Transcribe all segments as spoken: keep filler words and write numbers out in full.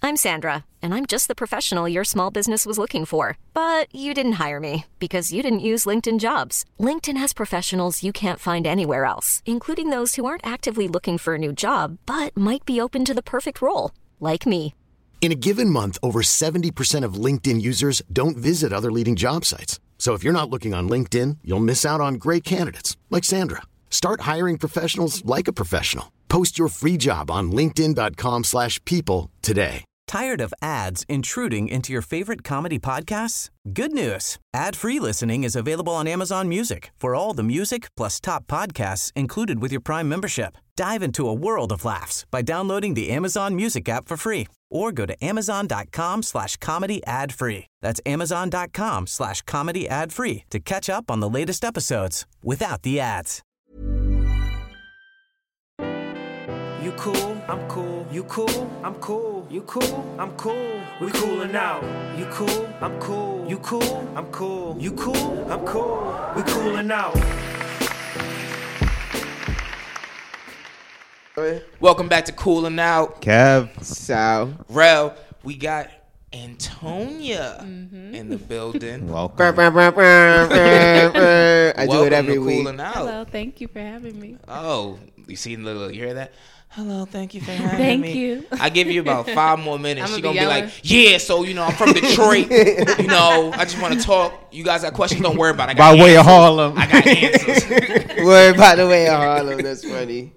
I'm Sandra, and I'm just the professional your small business was looking for. But you didn't hire me because you didn't use LinkedIn Jobs. LinkedIn has professionals you can't find anywhere else, including those who aren't actively looking for a new job, but might be open to the perfect role, like me. In a given month, over seventy percent of LinkedIn users don't visit other leading job sites. So if you're not looking on LinkedIn, you'll miss out on great candidates like Sandra. Start hiring professionals like a professional. Post your free job on linkedin dot com slash people today. Tired of ads intruding into your favorite comedy podcasts? Good news. Ad-free listening is available on Amazon Music for all the music plus top podcasts included with your Prime membership. Dive into a world of laughs by downloading the Amazon Music app for free or go to amazon.com slash comedy ad free. That's amazon.com slash comedy ad free to catch up on the latest episodes without the ads. You cool, I'm cool. You cool, I'm cool. You cool, I'm cool. We coolin' out. You cool, I'm cool. You cool, I'm cool. You cool, I'm cool. We coolin' out. Welcome back to Coolin' Out. Kev, Sal, Rel, we got Antonia Mm-hmm. in the building. welcome. I do Welcome it every to week. Coolin' Out. Hello, thank you for having me. Oh, you see the little, you hear that? Hello, thank you for having Thank me. you. I give you about five more minutes. I'ma She be gonna be yelling. like, yeah, so, you know, I'm from Detroit. You know, I just want to talk. You guys got questions? Don't worry about it. I got By way of answers. Harlem. I got answers. Word by the way of Harlem. That's funny.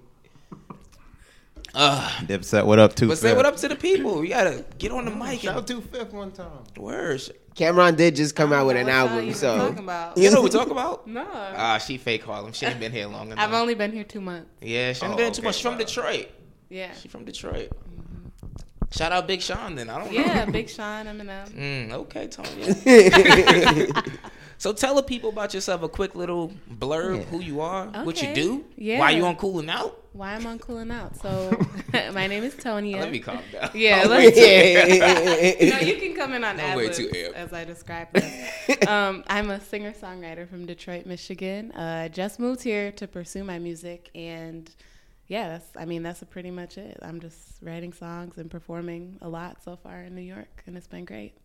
uh, Dipset, what up, two but say what up to the people. We got to get on the mic. Shout out And to Fifth one time. words. Cameron did just come out with an What y'all album, even so talking about? You know what we talk about? No, Ah, she fake Harlem. She ain't been here long enough. I've only been here two months. Yeah, she ain't Oh, been too okay, much. She's from wow. Detroit. Yeah, She from Detroit. Shout out Big Sean then. I don't know. yeah, Big Sean, Eminem. Mm, okay, Tony. So tell the people about yourself, a quick little blurb, Yeah. who you are, what you Okay. do, Yeah. why you on Coolin' Out. Why am I cooling out? So, my name is Tonya. Let me calm down. Yeah, let's. yeah. No, you can come in on I'm way ad-libs too amped. as I describe it. um, I'm a singer-songwriter from Detroit, Michigan. Uh, I just moved here to pursue my music, and yeah, that's, I mean, that's pretty much it. I'm just writing songs and performing a lot so far in New York, and it's been great.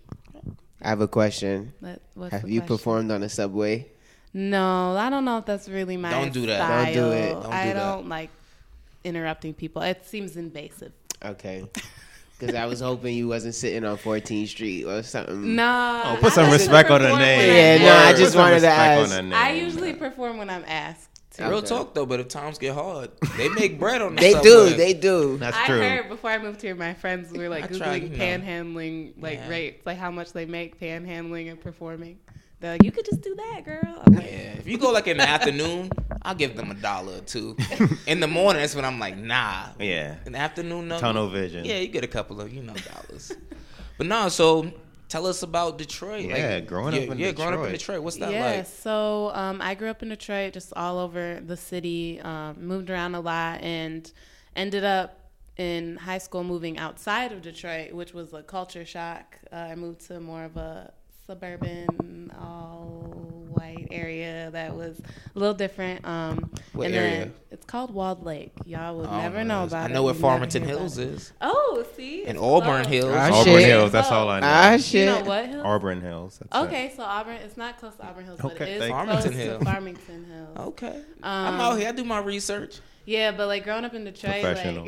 I have a question. Let, what's Have the you question? performed on a subway? No, I don't know if that's really my Don't do that. style. Don't do it. Don't do I that. don't like interrupting people. It seems invasive. Okay. Because I was hoping you wasn't sitting on fourteenth Street or something. No. Oh, put some respect on her name. Yeah, no, I Put just some wanted to respect on ask. her name. I usually perform when I'm asked to. Real Okay. talk though, but if times get hard, they make bread on the They subway. do, they do. That's I true. heard before I moved here, my friends were like I Googling tried, you know. panhandling like Yeah. rates, like how much they make panhandling and performing. They're like, you could just do that, girl. I'm like, Yeah, if you go like in the afternoon, I'll give them a dollar or two. In the morning, that's when I'm like, nah. Yeah. In the afternoon, no. Tunnel vision. Yeah, you get a couple of, you know, dollars. But no, so tell us about Detroit. Yeah, growing up yeah, in yeah, growing up in Detroit. Detroit. What's that yeah, like? so um, I grew up in Detroit, just all over the city, um, moved around a lot, and ended up in high school moving outside of Detroit, which was a culture shock. Uh, I moved to more of a suburban, all-white area that was a little different. Um, What and area? Then it's called Walled Lake. Y'all would Oh, never no, know it's- about I it. know where You'd never Farmington hear about Hills it. is. Oh, see? In it's Auburn close. Hills. Ah, Auburn shit. Hills, that's all I know. Ah, You shit. know what hill? Auburn Hills. That's Okay, so Auburn, it's not close to Auburn Hills, but Okay, it is thank you. close Farmington to Hill. Farmington Hills. Okay. Um, I'm out here. I do my research. Yeah, but like growing up in Detroit, Professional.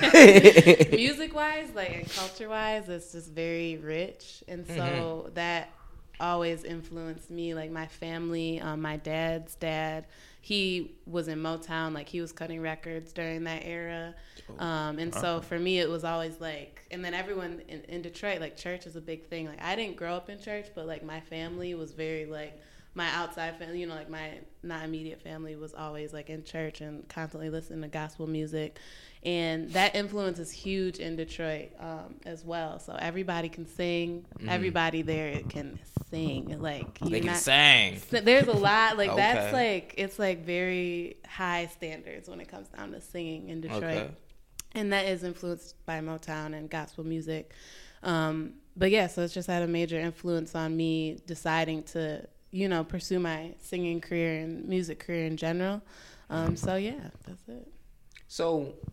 like music wise, like and culture wise, it's just very rich, and so Mm-hmm. that always influenced me. Like my family, um, my dad's dad, he was in Motown, like he was cutting records during that era, um, and so for me, it was always like, and then everyone in, in Detroit, like church is a big thing. Like I didn't grow up in church, but like my family was very like. My outside family, you know, like my not immediate family was always like in church and constantly listening to gospel music. And that influence is huge in Detroit um, as well. So everybody can sing. Mm-hmm. Everybody there can sing. Like They you're can not- sing. There's a lot. Like that's Okay. like, it's like very high standards when it comes down to singing in Detroit. Okay. And that is influenced by Motown and gospel music. Um, but yeah, so it's just had a major influence on me deciding to, you know, pursue my singing career and music career in general. Um, so yeah, that's it. So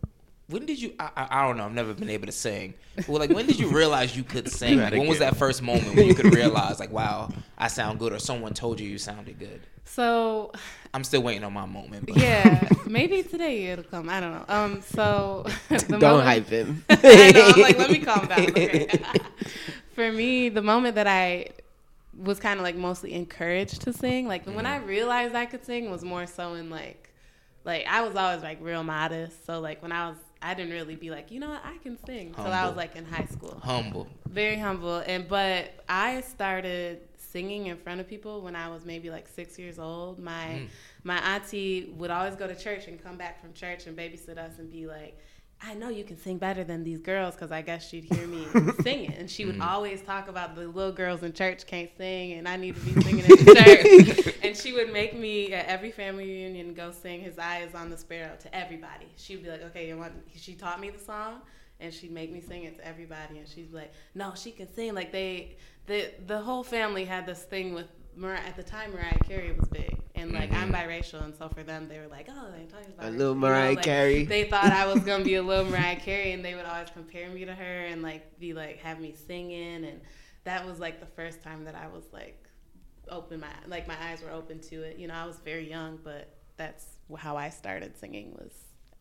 when did you? I, I I don't know. I've never been able to sing. Well, like when did you realize you could sing? Like, when was that first moment when you could realize, like, wow, I sound good, or someone told you you sounded good? So, I'm still waiting on my moment. But. Yeah, maybe today it'll come. I don't know. Um, so the Don't moment, hype him. I know. I'm like, let me calm down. Okay. For me, the moment that I was kind of like mostly encouraged to sing, like mm-hmm. when I realized I could sing, was more so in like, like I was always like real modest. So like when I was, I didn't really be like, you know what, I can sing. So I was like in high school. Humble. Very humble. And but I started singing in front of people when I was maybe like six years old. My mm. my auntie would always go to church and come back from church and babysit us and be like, I know you can sing better than these girls, because I guess she'd hear me singing. And she would mm. always talk about the little girls in church can't sing and I need to be singing in the church. And she would make me at every family reunion go sing His Eye is on the Sparrow to everybody. She'd be like, okay, you want, she taught me the song and she'd make me sing it to everybody. And she'd be like, no, she can sing. Like they, the, the whole family had this thing with, Mar- at the time Mariah Carey was big. And like mm-hmm. I'm biracial, and so for them they were like, oh, they're talking about a little you Mariah know, like, Carey. They thought I was gonna be a little Mariah Carey, and they would always compare me to her and like be like have me singing, and that was like the first time that I was like open my like my eyes were open to it. You know, I was very young, but that's how I started singing. Was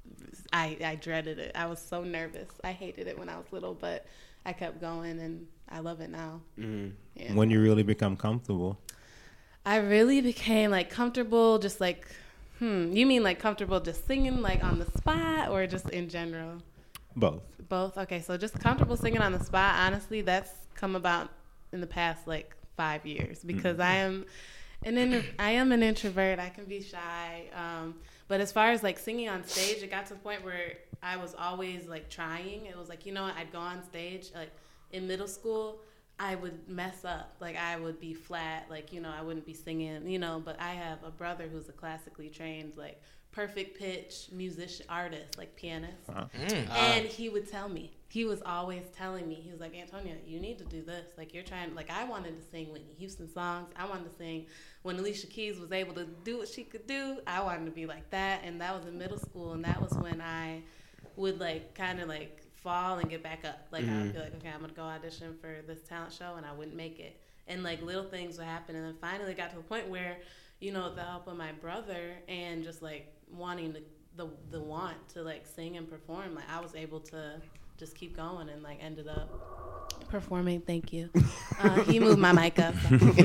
I I dreaded it. I was so nervous. I hated it when I was little, but I kept going, and I love it now. Mm-hmm. Yeah. When you really become comfortable. I really became like comfortable, just like, hmm, you mean like comfortable just singing like on the spot or just in general? Both. Both. Okay, so just comfortable singing on the spot. Honestly, that's come about in the past like five years because mm-hmm. I am an in, I am an introvert. I can be shy, um, but as far as like singing on stage, it got to the point where I was always like trying. It was like, you know what? I'd go on stage like in middle school. I would mess up. Like, I would be flat. Like, you know, I wouldn't be singing, you know, but I have a brother who's a classically trained, like, perfect pitch musician, artist, like, pianist. Uh-huh. Mm. And uh. he would tell me. He was always telling me. He was like, Antonia, you need to do this. Like, you're trying, like, I wanted to sing Whitney Houston songs. I wanted to sing when Alicia Keys was able to do what she could do. I wanted to be like that. And that was in middle school. And that was when I would, like, kind of, like, fall and get back up. Like mm-hmm. I would be like, okay, I'm gonna go audition for this talent show, and I wouldn't make it. And like little things would happen, and then finally got to the point where, you know, with the help of my brother and just like wanting to, the the want to like sing and perform, like I was able to just keep going and like ended up performing. Thank you. Uh, he moved my mic up.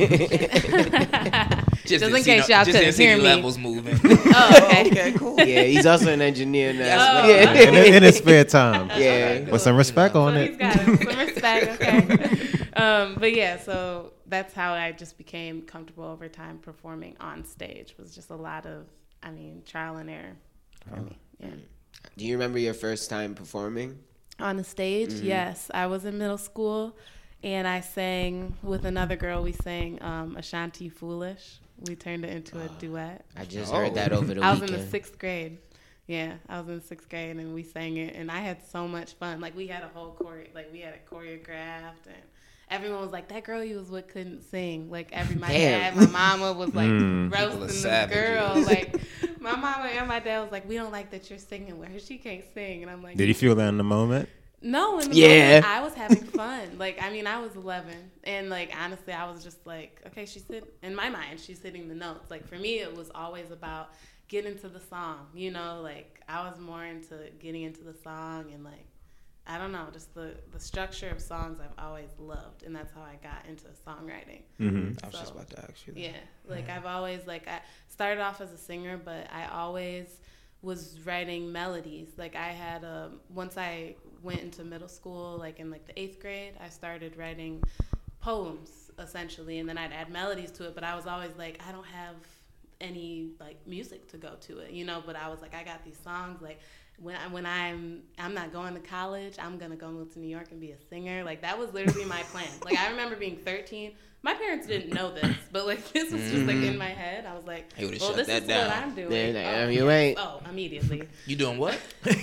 Just, just in case y'all couldn't hear me. Levels moving. Oh, okay. Okay, cool. Yeah, he's also an engineer now. Oh. Yeah. in, in his spare time. Yeah. Okay, cool. With some respect on so it. He's got it. Some respect, okay. um, but yeah, so that's how I just became comfortable over time performing on stage. Was just a lot of, I mean, trial and error for oh. me. Yeah. Do you remember your first time performing? On the stage, mm-hmm. yes. I was in middle school, and I sang with another girl. We sang um, Ashanti Foolish. We turned it into a duet. I just oh. heard that over the I weekend. was in the sixth grade. Yeah, I was in the sixth grade, and we sang it, and I had so much fun. Like, we had a whole chore, like, we had it choreographed, and everyone was like, that girl you was with couldn't sing. Like, every, my Damn. dad, my mama was, like, Mm. roasting this girl. Like, my mama and my dad was like, we don't like that you're singing with her. She can't sing. And I'm like... Did you feel that in the moment? No, in the yeah. moment, I was having fun. Like, I mean, I was eleven. And, like, honestly, I was just like, okay, she's sitting... In my mind, she's hitting the notes. Like, for me, it was always about getting into the song. You know, like, I was more into getting into the song and, like, I don't know, just the, the structure of songs I've always loved. And that's how I got into songwriting. Mm-hmm. So, I was just about to ask you that. Yeah. Like, I've always, like, I started off as a singer, but I always was writing melodies. Like, I had a... Once I went into middle school, like, in, like, the eighth grade, I started writing poems, essentially. And then I'd add melodies to it. But I was always, like, I don't have any, like, music to go to it, you know? But I was, like, I got these songs, like... When I, when I'm I'm not going to college, I'm gonna go move to New York and be a singer. Like, that was literally my plan. Like, I remember being thirteen. My parents didn't know this, but like this was just like in my head. I was like, He would've well, shut this that is down. what I'm doing. Damn, oh, you yes. ain't. Oh, immediately. You doing what?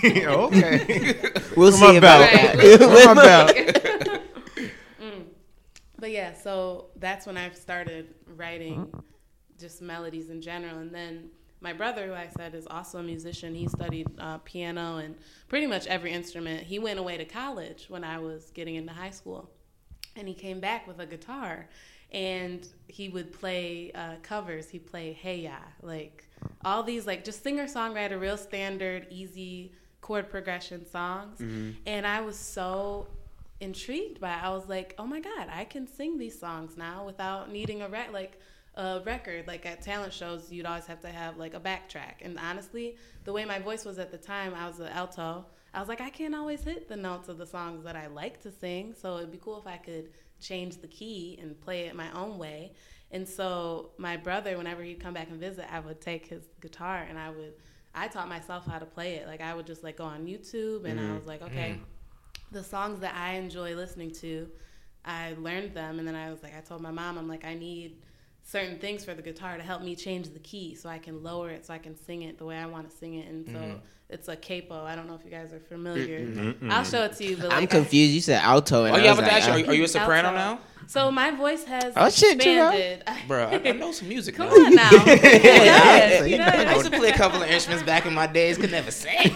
Okay. We'll Come see about about that. that. Come about. mm. But yeah, so that's when I started writing just melodies in general, and then my brother, who I said is also a musician, he studied uh, piano and pretty much every instrument. He went away to college when I was getting into high school, and he came back with a guitar, and he would play uh, covers. He'd play Hey Ya, like all these like just singer-songwriter, real standard, easy chord progression songs. Mm-hmm. And I was so intrigued by it. I was like, oh my God, I can sing these songs now without needing a rec- like a record. Like at talent shows, you'd always have to have like a backtrack. And honestly, the way my voice was at the time, I was an alto. I was like, I can't always hit the notes of the songs that I like to sing. So it'd be cool if I could change the key and play it my own way. And so my brother, whenever he'd come back and visit, I would take his guitar and I would, I taught myself how to play it. Like I would just like go on YouTube and mm-hmm. I was like, okay, mm-hmm. the songs that I enjoy listening to, I learned them. And then I was like, I told my mom, I'm like, I need certain things for the guitar to help me change the key so I can lower it so I can sing it the way I want to sing it. And so mm-hmm. it's a capo. I don't know if you guys are familiar. Mm-hmm. I'll show it to you. But like, I'm confused. You said alto. And oh, I yeah, was but like, actually, are, are you a soprano alto. now? So my voice has oh, shit, expanded. Bro, I, I know some music. Come now. on now. yeah, you know, I used to play a couple of instruments back in my days. Could never sing.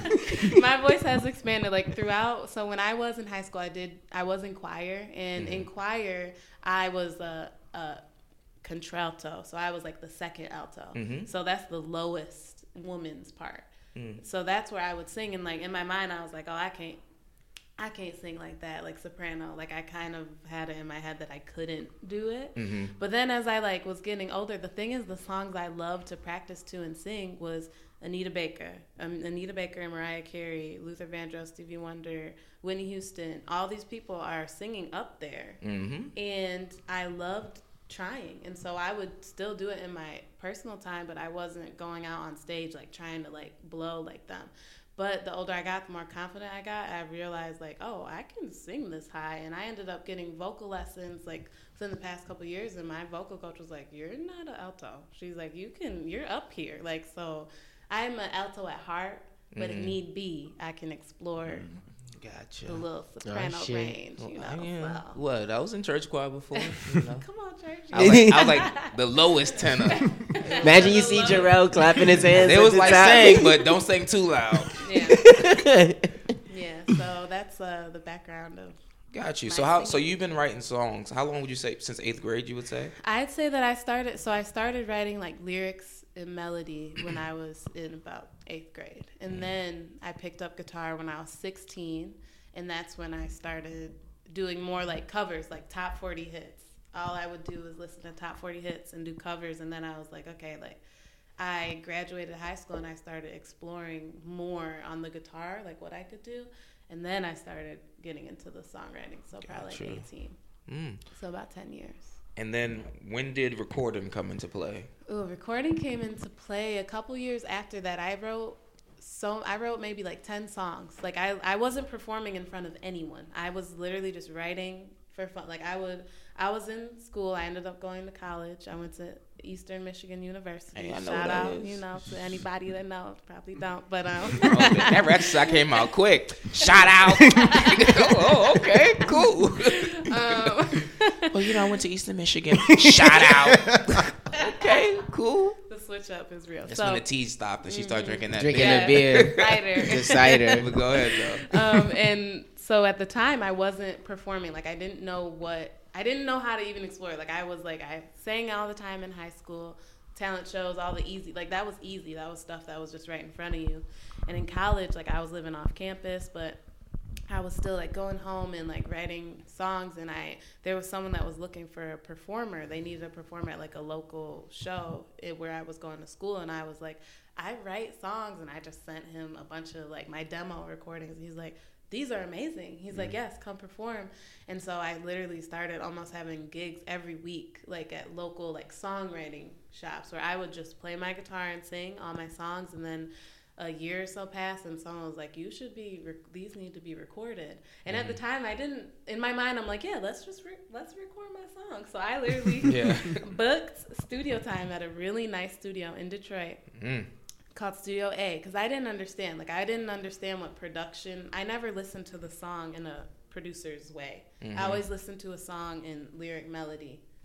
My voice has expanded like throughout. So when I was in high school, I did. I was in choir, and mm-hmm. in choir, I was a, a contralto. So I was like the second alto. Mm-hmm. So that's the lowest woman's part. Mm. So that's where I would sing, and like in my mind, I was like, oh, I can't. I can't sing like that, like soprano. Like I kind of had it in my head that I couldn't do it. Mm-hmm. But then as I like was getting older, the thing is the songs I loved to practice to and sing was Anita Baker, um, Anita Baker and Mariah Carey, Luther Vandross, Stevie Wonder, Whitney Houston. All these people are singing up there. Mm-hmm. And I loved trying. And so I would still do it in my personal time, but I wasn't going out on stage like trying to like blow like them. But the older I got, the more confident I got. I realized, like, oh, I can sing this high. And I ended up getting vocal lessons, like, within the past couple of years. And my vocal coach was like, you're not an alto. She's like, you can, you're up here. Like, so I'm an alto at heart, but mm-hmm. if need be, I can explore mm-hmm. Gotcha. The little soprano oh, range, you know. Yeah. So. What? I was in church choir before. You know? Come on, church. I was, like, I was like the lowest tenor. Imagine you see Jarrell clapping his hands. It was like sing, but don't sing too loud. Yeah. Yeah. So that's uh, the background of. Got you. So how? Singing. So you've been writing songs. How long would you say since eighth grade? You would say. I'd say that I started. So I started writing like lyrics and melody when I was in about eighth grade, and mm. then I picked up guitar when I was sixteen, and that's when I started doing more like covers, like top forty hits. All I would do was listen to top forty hits and do covers, and then I was like, okay, like I graduated high school and I started exploring more on the guitar, like what I could do. And then I started getting into the songwriting, so probably gotcha. like eighteen. Mm. So about ten years. And then when did recording come into play? Ooh, recording came into play a couple years after that. I wrote so I wrote maybe like ten songs. Like I, I wasn't performing in front of anyone. I was literally just writing for fun. Like I would I was in school. I ended up going to college. I went to Eastern Michigan University. Hey, I know Shout that out, is. you know, to anybody that knows. Probably don't, but um. oh, that rap shot came out quick. Shout out. oh, oh, okay, cool. Um, well, you know, I went to Eastern Michigan. Shout out. okay, cool. The switch up is real. That's so, when the tea stopped and she started mm-hmm. drinking that drinking beer. the beer, cider, the cider. But go ahead though. Um, and so at the time, I wasn't performing. Like I didn't know what. I didn't know how to even explore. Like I was like I sang all the time in high school, talent shows, all the easy. Like that was easy. That was stuff that was just right in front of you. And in college, like I was living off campus, but I was still like going home and like writing songs. And I there was someone that was looking for a performer. They needed a performer at like a local show where I was going to school. And I was like, I write songs, and I just sent him a bunch of like my demo recordings. And he's like, these are amazing. He's mm. like, yes, come perform. And so I literally started almost having gigs every week, like at local like songwriting shops where I would just play my guitar and sing all my songs. And then a year or so passed, and someone was like, you should be, rec- these need to be recorded. And mm. at the time I didn't, in my mind, I'm like, yeah, let's just, re- let's record my song. So I literally yeah. booked studio time at a really nice studio in Detroit. Mm. Called Studio A, because I didn't understand. Like, I didn't understand what production... I never listened to the song in a producer's way. Mm-hmm. I always listened to a song in lyric melody.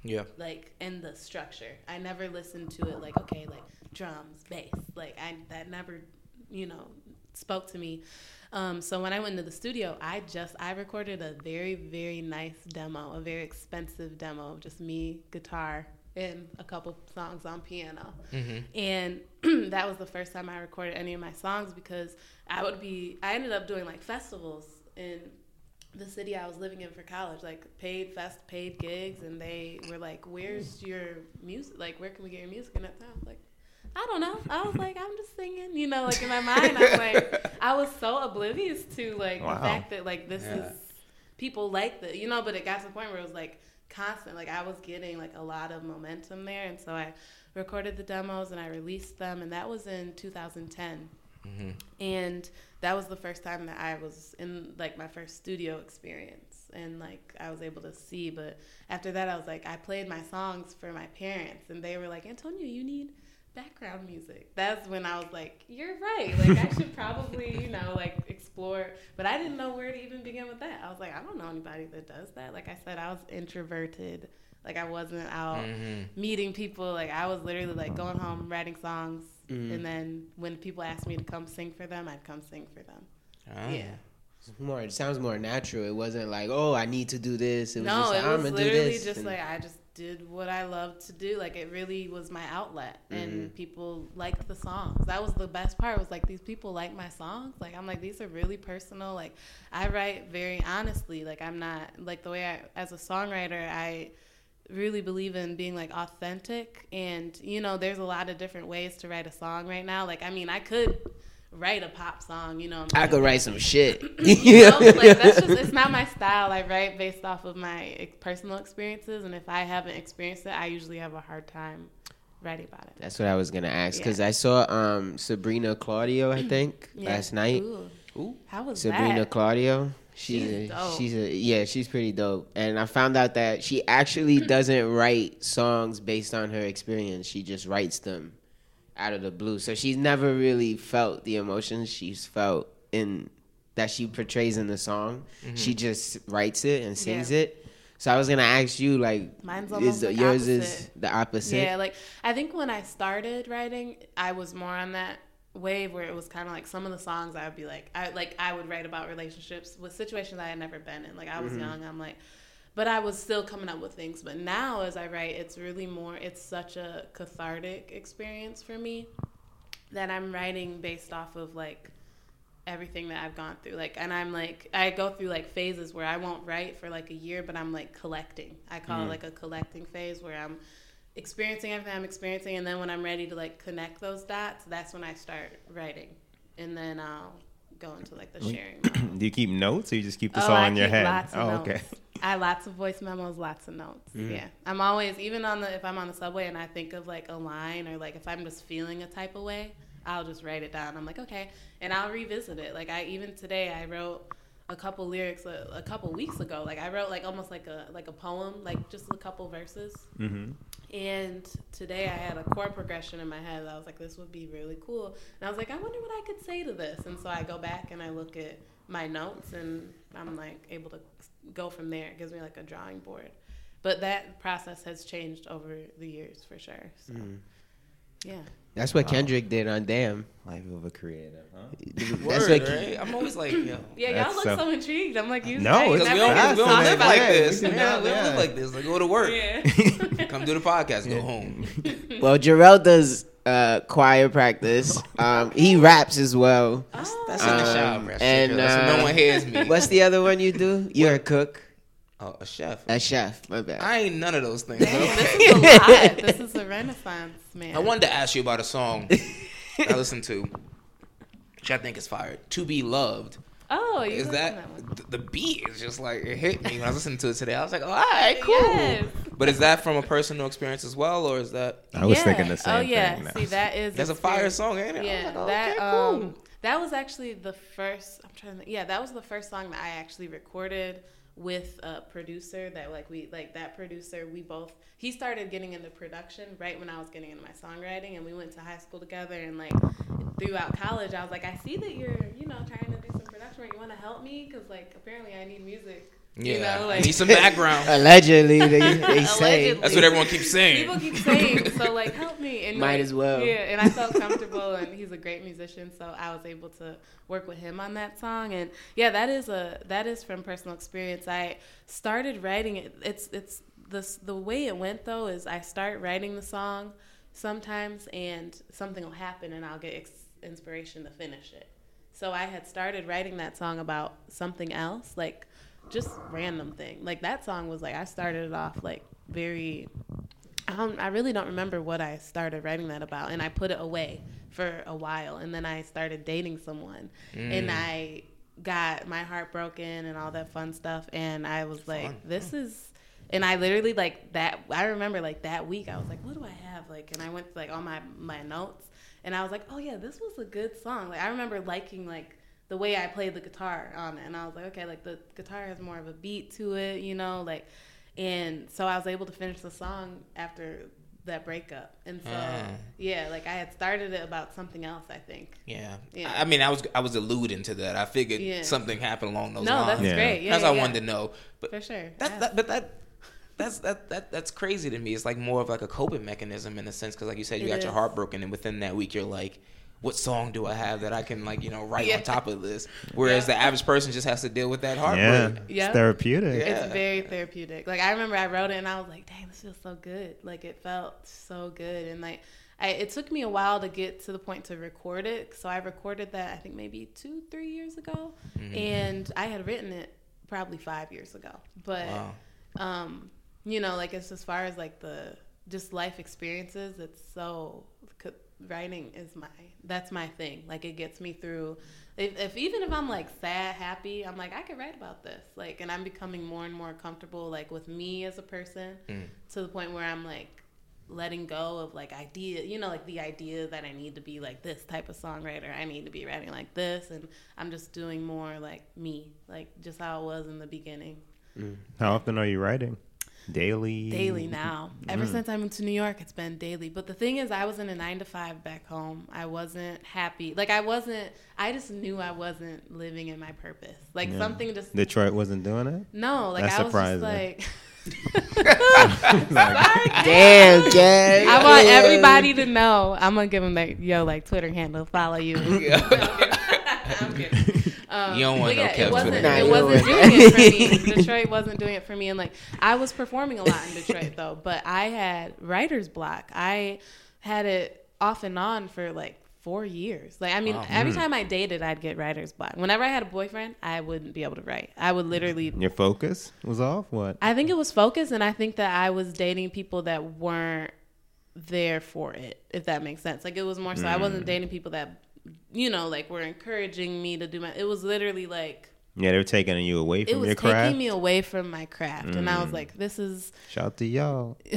Yeah. Like, in the structure. I never listened to it like, okay, like drums, bass. Like, I that never, you know, spoke to me. Um, so when I went into the studio, I just, I recorded a very, very nice demo, a very expensive demo of just me, guitar, and a couple songs on piano. Mm-hmm. And that was the first time I recorded any of my songs because I would be, I ended up doing like festivals in the city I was living in for college, like paid fest, paid gigs, and they were like, "Where's your music? Like, where can we get your music?" And at the time, I was like, "I don't know." I was like, "I'm just singing," you know, like in my mind, I was like, I was so oblivious to like wow. the fact that like this yeah. is people like that, you know. But it got to the point where it was like constant, like I was getting like a lot of momentum there, and so I recorded the demos and I released them, and that was in two thousand ten. Mm-hmm. And that was the first time that I was in like my first studio experience, and like I was able to see. But after that, I was like, I played my songs for my parents, and they were like, "Antonio, you need background music." That's when I was like, "You're right. Like I should probably, you know, like explore." But I didn't know where to even begin with that. I was like, I don't know anybody that does that. Like I said, I was introverted. Like I wasn't out mm-hmm. meeting people. Like I was literally like going home, writing songs. Mm-hmm. And then when people asked me to come sing for them, I'd come sing for them. Oh. Yeah. It's more, it sounds more natural. It wasn't like, oh, I need to do this. It was no, just like, it was I'm gonna literally do this. just and... like I just did what I loved to do. Like it really was my outlet, mm-hmm. and people liked the songs. That was the best part. Was like these people like my songs. Like I'm like these are really personal. Like I write very honestly. Like I'm not like the way I as a songwriter I. really believe in being like authentic, and you know there's a lot of different ways to write a song right now. Like I mean I could write a pop song, you know I could write some shit. You know, like that's just it's not my style. I write based off of my personal experiences, and if I haven't experienced it I usually have a hard time writing about it. That's what I was gonna ask because yeah. I saw um Sabrina Claudio I think yeah. last night. Ooh. Ooh. How was Sabrina that? Claudio. She's she's a, dope. she's a yeah she's pretty dope, and I found out that she actually doesn't write songs based on her experience. She just writes them out of the blue. So she's never really felt the emotions she's felt in that she portrays in the song. Mm-hmm. She just writes it and sings yeah. it. So I was gonna ask you, like, mine's almost is the, like yours opposite. is the opposite? Yeah, like I think when I started writing, I was more on that wave where it was kind of like some of the songs I would be like I like I would write about relationships with situations I had never been in. Like I was mm-hmm. young, I'm like, but I was still coming up with things. But now as I write, it's really more it's such a cathartic experience for me that I'm writing based off of like everything that I've gone through. Like, and I'm like I go through like phases where I won't write for like a year, but I'm like collecting. I call mm-hmm. it like a collecting phase where I'm experiencing everything I'm experiencing, and then when I'm ready to like connect those dots, that's when I start writing, and then I'll go into like the sharing. Do you keep notes, or you just keep this oh, all I in your keep head? Lots of oh, notes. okay. I have lots of voice memos, lots of notes. Mm-hmm. Yeah, I'm always even on the if I'm on the subway and I think of like a line or like if I'm just feeling a type of way, I'll just write it down. I'm like okay, and I'll revisit it. Like I even today I wrote a couple lyrics a, a couple weeks ago. Like I wrote like almost like a like a poem, like just a couple verses. Mm-hmm. And today I had a chord progression in my head. I was like, this would be really cool. And I was like, I wonder what I could say to this. And so I go back and I look at my notes, and I'm like able to go from there. It gives me like a drawing board. But that process has changed over the years for sure. So, mm. yeah. That's what Kendrick oh. did on Damn. Life of a creative, huh? That's Word, what right? I'm always like, yo. Yeah, y'all look so, so intrigued. I'm like, you no, because never we don't, get we don't live like yeah, this. we, Yeah, not, we don't yeah. live like this. Like, go to work. Yeah. Come do the podcast. Go home. Well, Jarrell does uh, choir practice. Um, he raps as well. That's, that's in the um, shower, bro. And uh, so no one hears me. What's the other one you do? You're a cook. Oh, a chef. A chef. My bad. I ain't none of those things. Dang, this is a lot. This is a renaissance, man. I wanted to ask you about a song I listened to, which I think is fire. To Be Loved. Oh, you is that, that one. the beat is just like it hit me when I was listening to it today. I was like, oh, all right, cool. Yes. But is that from a personal experience as well, or is that? I was yeah. thinking the same oh, yeah. thing. No. See, that is That's a fire song, ain't it? Yeah, like, that okay, cool. um, that was actually the first. I'm trying to. Think, yeah, that was the first song that I actually recorded with a producer. That like we like that producer. We both. He started getting into production right when I was getting into my songwriting, and we went to high school together. And like throughout college, I was like, I see that you're, you know, trying to do some production. You want to help me? Because like apparently I need music Yeah, You know, I like need some background. Allegedly, they, they say. Allegedly. That's what everyone keeps saying. People keep saying, so like, help me. And Might like, as well. Yeah, and I felt comfortable, and he's a great musician, so I was able to work with him on that song. And yeah, that is a that is from personal experience. I started writing it. It's it's the the way it went though is I start writing the song sometimes, and something will happen, and I'll get ex- inspiration to finish it. So I had started writing that song about something else, like just random thing. Like that song was like I started it off like very. I don't. I really don't remember what I started writing that about, and I put it away for a while, and then I started dating someone, mm. and I got my heart broken and all that fun stuff, and I was like, fun. this is. And I literally like that. I remember like that week, I was like, what do I have? Like, and I went to, like on my my notes, and I was like, oh yeah, this was a good song. Like I remember liking like the way I played the guitar on it, and I was like, okay, like the guitar has more of a beat to it, you know, like, and so I was able to finish the song after that breakup, and so uh, yeah, like I had started it about something else, I think. Yeah, yeah. I mean, I was I was alluding to that. I figured yeah. something happened along those no, lines. No, that's yeah. great. Yeah, that's yeah, what I yeah. wanted to know. But for sure, that, yeah. that but that. That's that, that that's crazy to me. It's like more of like a coping mechanism in a sense, because like you said, you it got is. your heart broken, and within that week, you're like, what song do I have that I can like you know write yeah. on top of this? Whereas yeah. the average person just has to deal with that heartbreak. Yeah, it's therapeutic. Yeah. It's very therapeutic. Like I remember I wrote it and I was like, dang, this feels so good. Like it felt so good, and like I, it took me a while to get to the point to record it. So I recorded that I think maybe two, three years ago, mm-hmm. and I had written it probably five years ago. But wow. um. You know, like it's as far as like the just life experiences, it's so writing is my that's my thing. Like it gets me through. If, if even if I'm like sad, happy, I'm like I could write about this. Like, and I'm becoming more and more comfortable like with me as a person mm. to the point where I'm like letting go of like idea. You know, like the idea that I need to be like this type of songwriter. I need to be writing like this, and I'm just doing more like me, like just how it was in the beginning. Mm. How often are you writing? Daily? Daily now. Ever mm. since I moved to New York, it's been daily. But the thing is, I was in a nine to five back home. I wasn't happy. Like, I wasn't, I just knew I wasn't living in my purpose. Like, yeah. something just. Detroit wasn't doing it? No. Like, That's I was surprising. just like. like damn, gang. I want everybody to know. I'm going to give them that, yo, like, Twitter handle. Follow you. I'm kidding. Um, you don't want no yeah, Kev it wasn't, Twitter. it wasn't doing it for me. Detroit wasn't doing it for me. And like, I was performing a lot in Detroit though, but I had writer's block. I had it off and on for like four years. Like, I mean, oh, every mm. time I dated, I'd get writer's block. Whenever I had a boyfriend, I wouldn't be able to write. I would literally. Your focus was off? What? I think it was focus, and I think that I was dating people that weren't there for it, if that makes sense. Like, it was more so mm. I wasn't dating people that, you know, like were encouraging me to do my, it was literally like. Yeah, they were taking you away from your craft. It was taking me away from my craft. Mm. And I was like, this is. Shout to y'all. Yeah,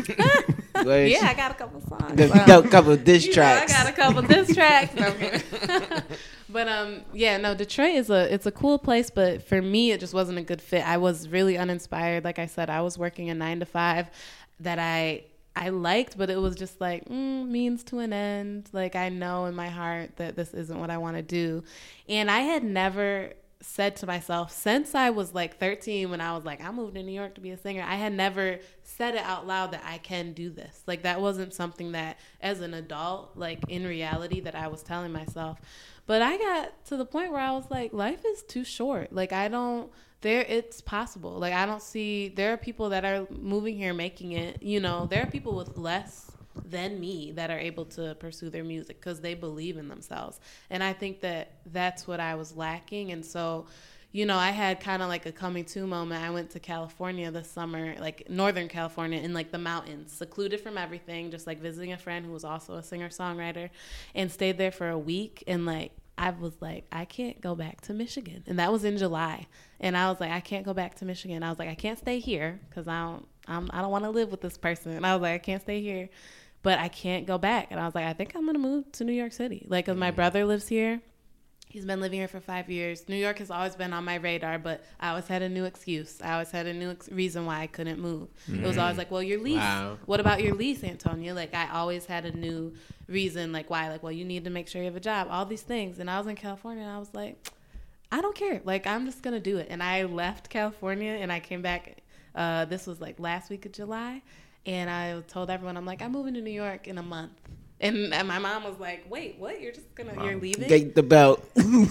I got a couple songs. A um, couple diss tracks. Know, I got a couple diss tracks. No, but um, yeah, no, Detroit is a, it's a cool place, but for me, it just wasn't a good fit. I was really uninspired. Like I said, I was working a nine to five that I, I liked, but it was just like mm, means to an end. Like I know in my heart that this isn't what I want to do. And I had never said to myself since I was like thirteen, when I was like, I moved to New York to be a singer, I had never said it out loud that I can do this. Like that wasn't something that as an adult, like in reality, that I was telling myself. But I got to the point where I was like, life is too short. Like I don't, there, it's possible. Like I don't see, there are people that are moving here making it, you know, there are people with less than me that are able to pursue their music because they believe in themselves. And I think that that's what I was lacking. And so, you know, I had kind of like a coming to moment. I went to California this summer, like Northern California, in like the mountains, secluded from everything, just like visiting a friend who was also a singer-songwriter, and stayed there for a week. And like, I was like, I can't go back to Michigan. And that was in July. And I was like, I can't go back to Michigan. I was like, I can't stay here because I don't, I'm, I don't want to live with this person. And I was like, I can't stay here, but I can't go back. And I was like, I think I'm going to move to New York City. Like, cause my brother lives here. He's been living here for five years. New York has always been on my radar, but I always had a new excuse. I always had a new ex- reason why I couldn't move. Mm-hmm. It was always like, well, your lease. Wow. What about your lease, Antonia? Like, I always had a new reason, like, why? Like, well, you need to make sure you have a job. All these things. And I was in California, and I was like, I don't care. Like, I'm just going to do it. And I left California and I came back. Uh, this was like last week of July. And I told everyone, I'm like, I'm moving to New York in a month. And, and my mom was like, wait, what? You're just going to, you're leaving? Get the belt. My mom,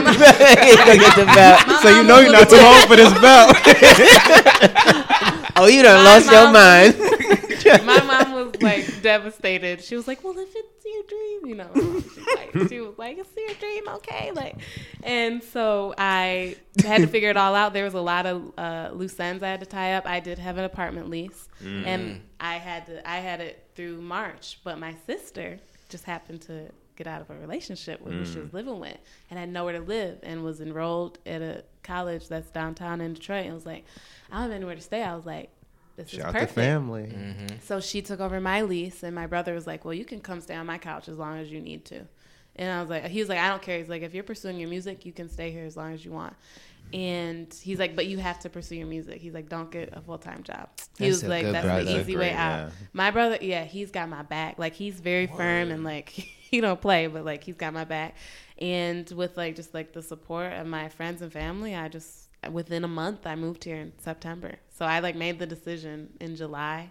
Get the belt. my So you mom know was you're not too old for this belt. Oh, you done My lost your mom- mind. My mom was like devastated. She was like, well, if it's your dream, you know, she, like, she was like, it's your dream, okay? Like, and so I had to figure it all out. There was a lot of uh, loose ends I had to tie up. I did have an apartment lease, Mm. and I had to, I had it through March, but my sister just happened to get out of a relationship with who she was living with and had nowhere to live and was enrolled at a college that's downtown in Detroit, and was like, I don't have anywhere to stay. I was like, this is Shout out perfect. to family. Mm-hmm. So she took over my lease, and my brother was like, well, you can come stay on my couch as long as you need to. And I was like, he was like, I don't care. He's like, if you're pursuing your music, you can stay here as long as you want. And he's like, but you have to pursue your music. He's like, don't get a full-time job. He That's was a like, good that's brother. the easy way Great, out. yeah. My brother, yeah, he's got my back. Like, he's very firm and like, he don't play, but like, he's got my back. And with like, just like the support of my friends and family, I just, within a month, I moved here in September. So I like made the decision in July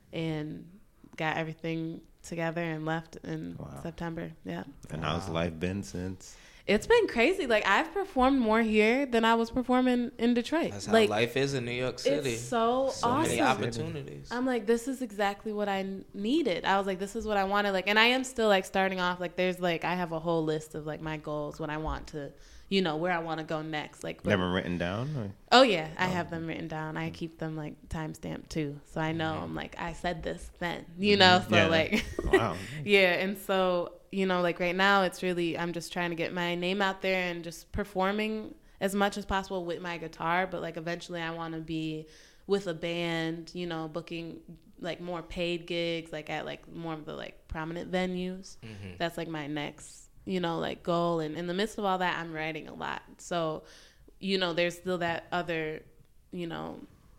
and got everything together and left in Wow. September. Yeah. And how's life been since? It's been crazy. Like, I've performed more here than I was performing in Detroit. That's how like, life is in New York City. it's so, so awesome. many opportunities. I'm like, this is exactly what I n- needed. I was like, this is what I wanted. Like, and I am still like starting off. Like, there's like, I have a whole list of like my goals, what I want to, you know, where I want to go next. Like, but, Never written down? Or? oh yeah, I have them written down. I keep them like timestamped too, so I know. I'm like, I said this then, you know. So Yeah. like, Wow. yeah, and so, you know, like right now it's really, I'm just trying to get my name out there and just performing as much as possible with my guitar. But like eventually I want to be with a band, you know, booking like more paid gigs, like at like more of the like prominent venues. Mm-hmm. That's like my next, you know, like goal. And in the midst of all that, I'm writing a lot. So, you know, there's still that other, you know,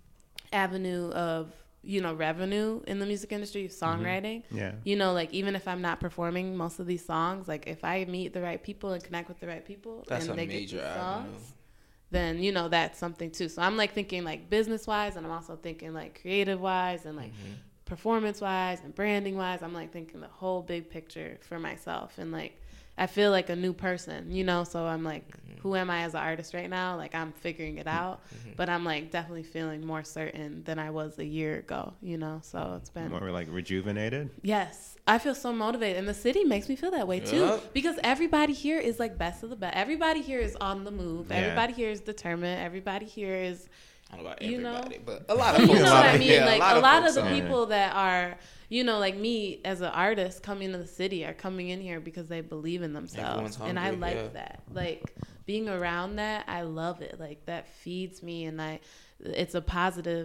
avenue of, you know, revenue in the music industry, songwriting. Yeah. You know, like even if I'm not performing most of these songs, like if I meet the right people and connect with the right people That's and a they get major these avenue. songs, then, you know, that's something too. So I'm like thinking like business wise, and I'm also thinking like creative wise and like Mm-hmm. performance wise and branding wise. I'm like thinking the whole big picture for myself. And like, I feel like a new person, you know? So I'm like, Mm-hmm. who am I as an artist right now? Like I'm figuring it out, but I'm like definitely feeling more certain than I was a year ago, you know? So it's been, More like rejuvenated? yes, I feel so motivated. And the city makes me feel that way too, Yup. because everybody here is like best of the best. Everybody here is on the move. Yeah. Everybody here is determined. Everybody here is, I don't know about you know? everybody, but a lot of you folks. know are. what I mean? Yeah, like a lot, of, folks the are. people that are, you know, like me as an artist coming to the city are coming in here because they believe in themselves. Everyone's And I hungry, like yeah. that. Like being around that, I love it. Like that feeds me, and I, it's a positive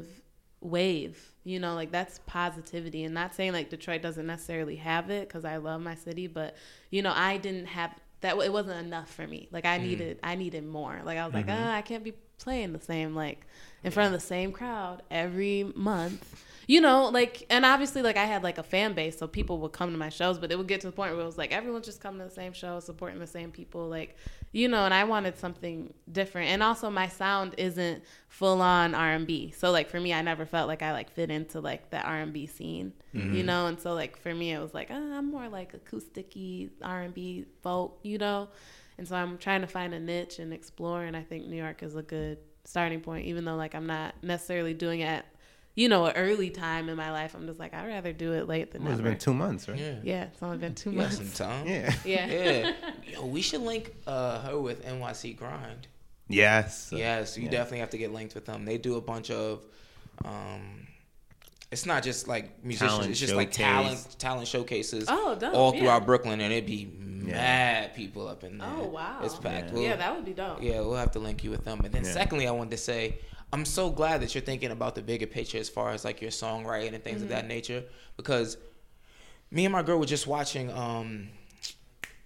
wave, you know, like that's positivity. And not saying like Detroit doesn't necessarily have it, because I love my city, but you know, I didn't have that. It wasn't enough for me. Like I needed, I needed more. Like I was like, ah, I can't be playing the same, like in front of the same crowd every month, you know, like, and obviously like I had like a fan base, so people would come to my shows, but it would get to the point where it was like everyone's just coming to the same show, supporting the same people, like, you know. And I wanted something different. And also my sound isn't full on R and B, so like for me, I never felt like I like fit into like the R and B scene, you know. And so like for me, it was like, oh, I'm more like acoustic-y R and B folk, you know. And so I'm trying to find a niche and explore, and I think New York is a good starting point, even though like I'm not necessarily doing it at, you know, an early time in my life. I'm just like, I'd rather do it late than Well, it's never. been two months, right? Yeah. Yeah, it's only been two You got months. some time. Yeah. Yeah. Yeah. Yo, we should link uh, her with N Y C Grind. Yes. Yes, you Yeah. definitely have to get linked with them. They do a bunch of, um, it's not just like musicians. Talent it's just like showcase. talent talent showcases. Oh, dope, all yeah. throughout Brooklyn, and it'd be mad people up in there. Oh, wow. it's packed. Yeah. We'll- Yeah, that would be dope. Yeah, we'll have to link you with them. And then Yeah. secondly, I wanted to say, I'm so glad that you're thinking about the bigger picture as far as like your songwriting and things Mm-hmm. of that nature, because me and my girl were just watching um,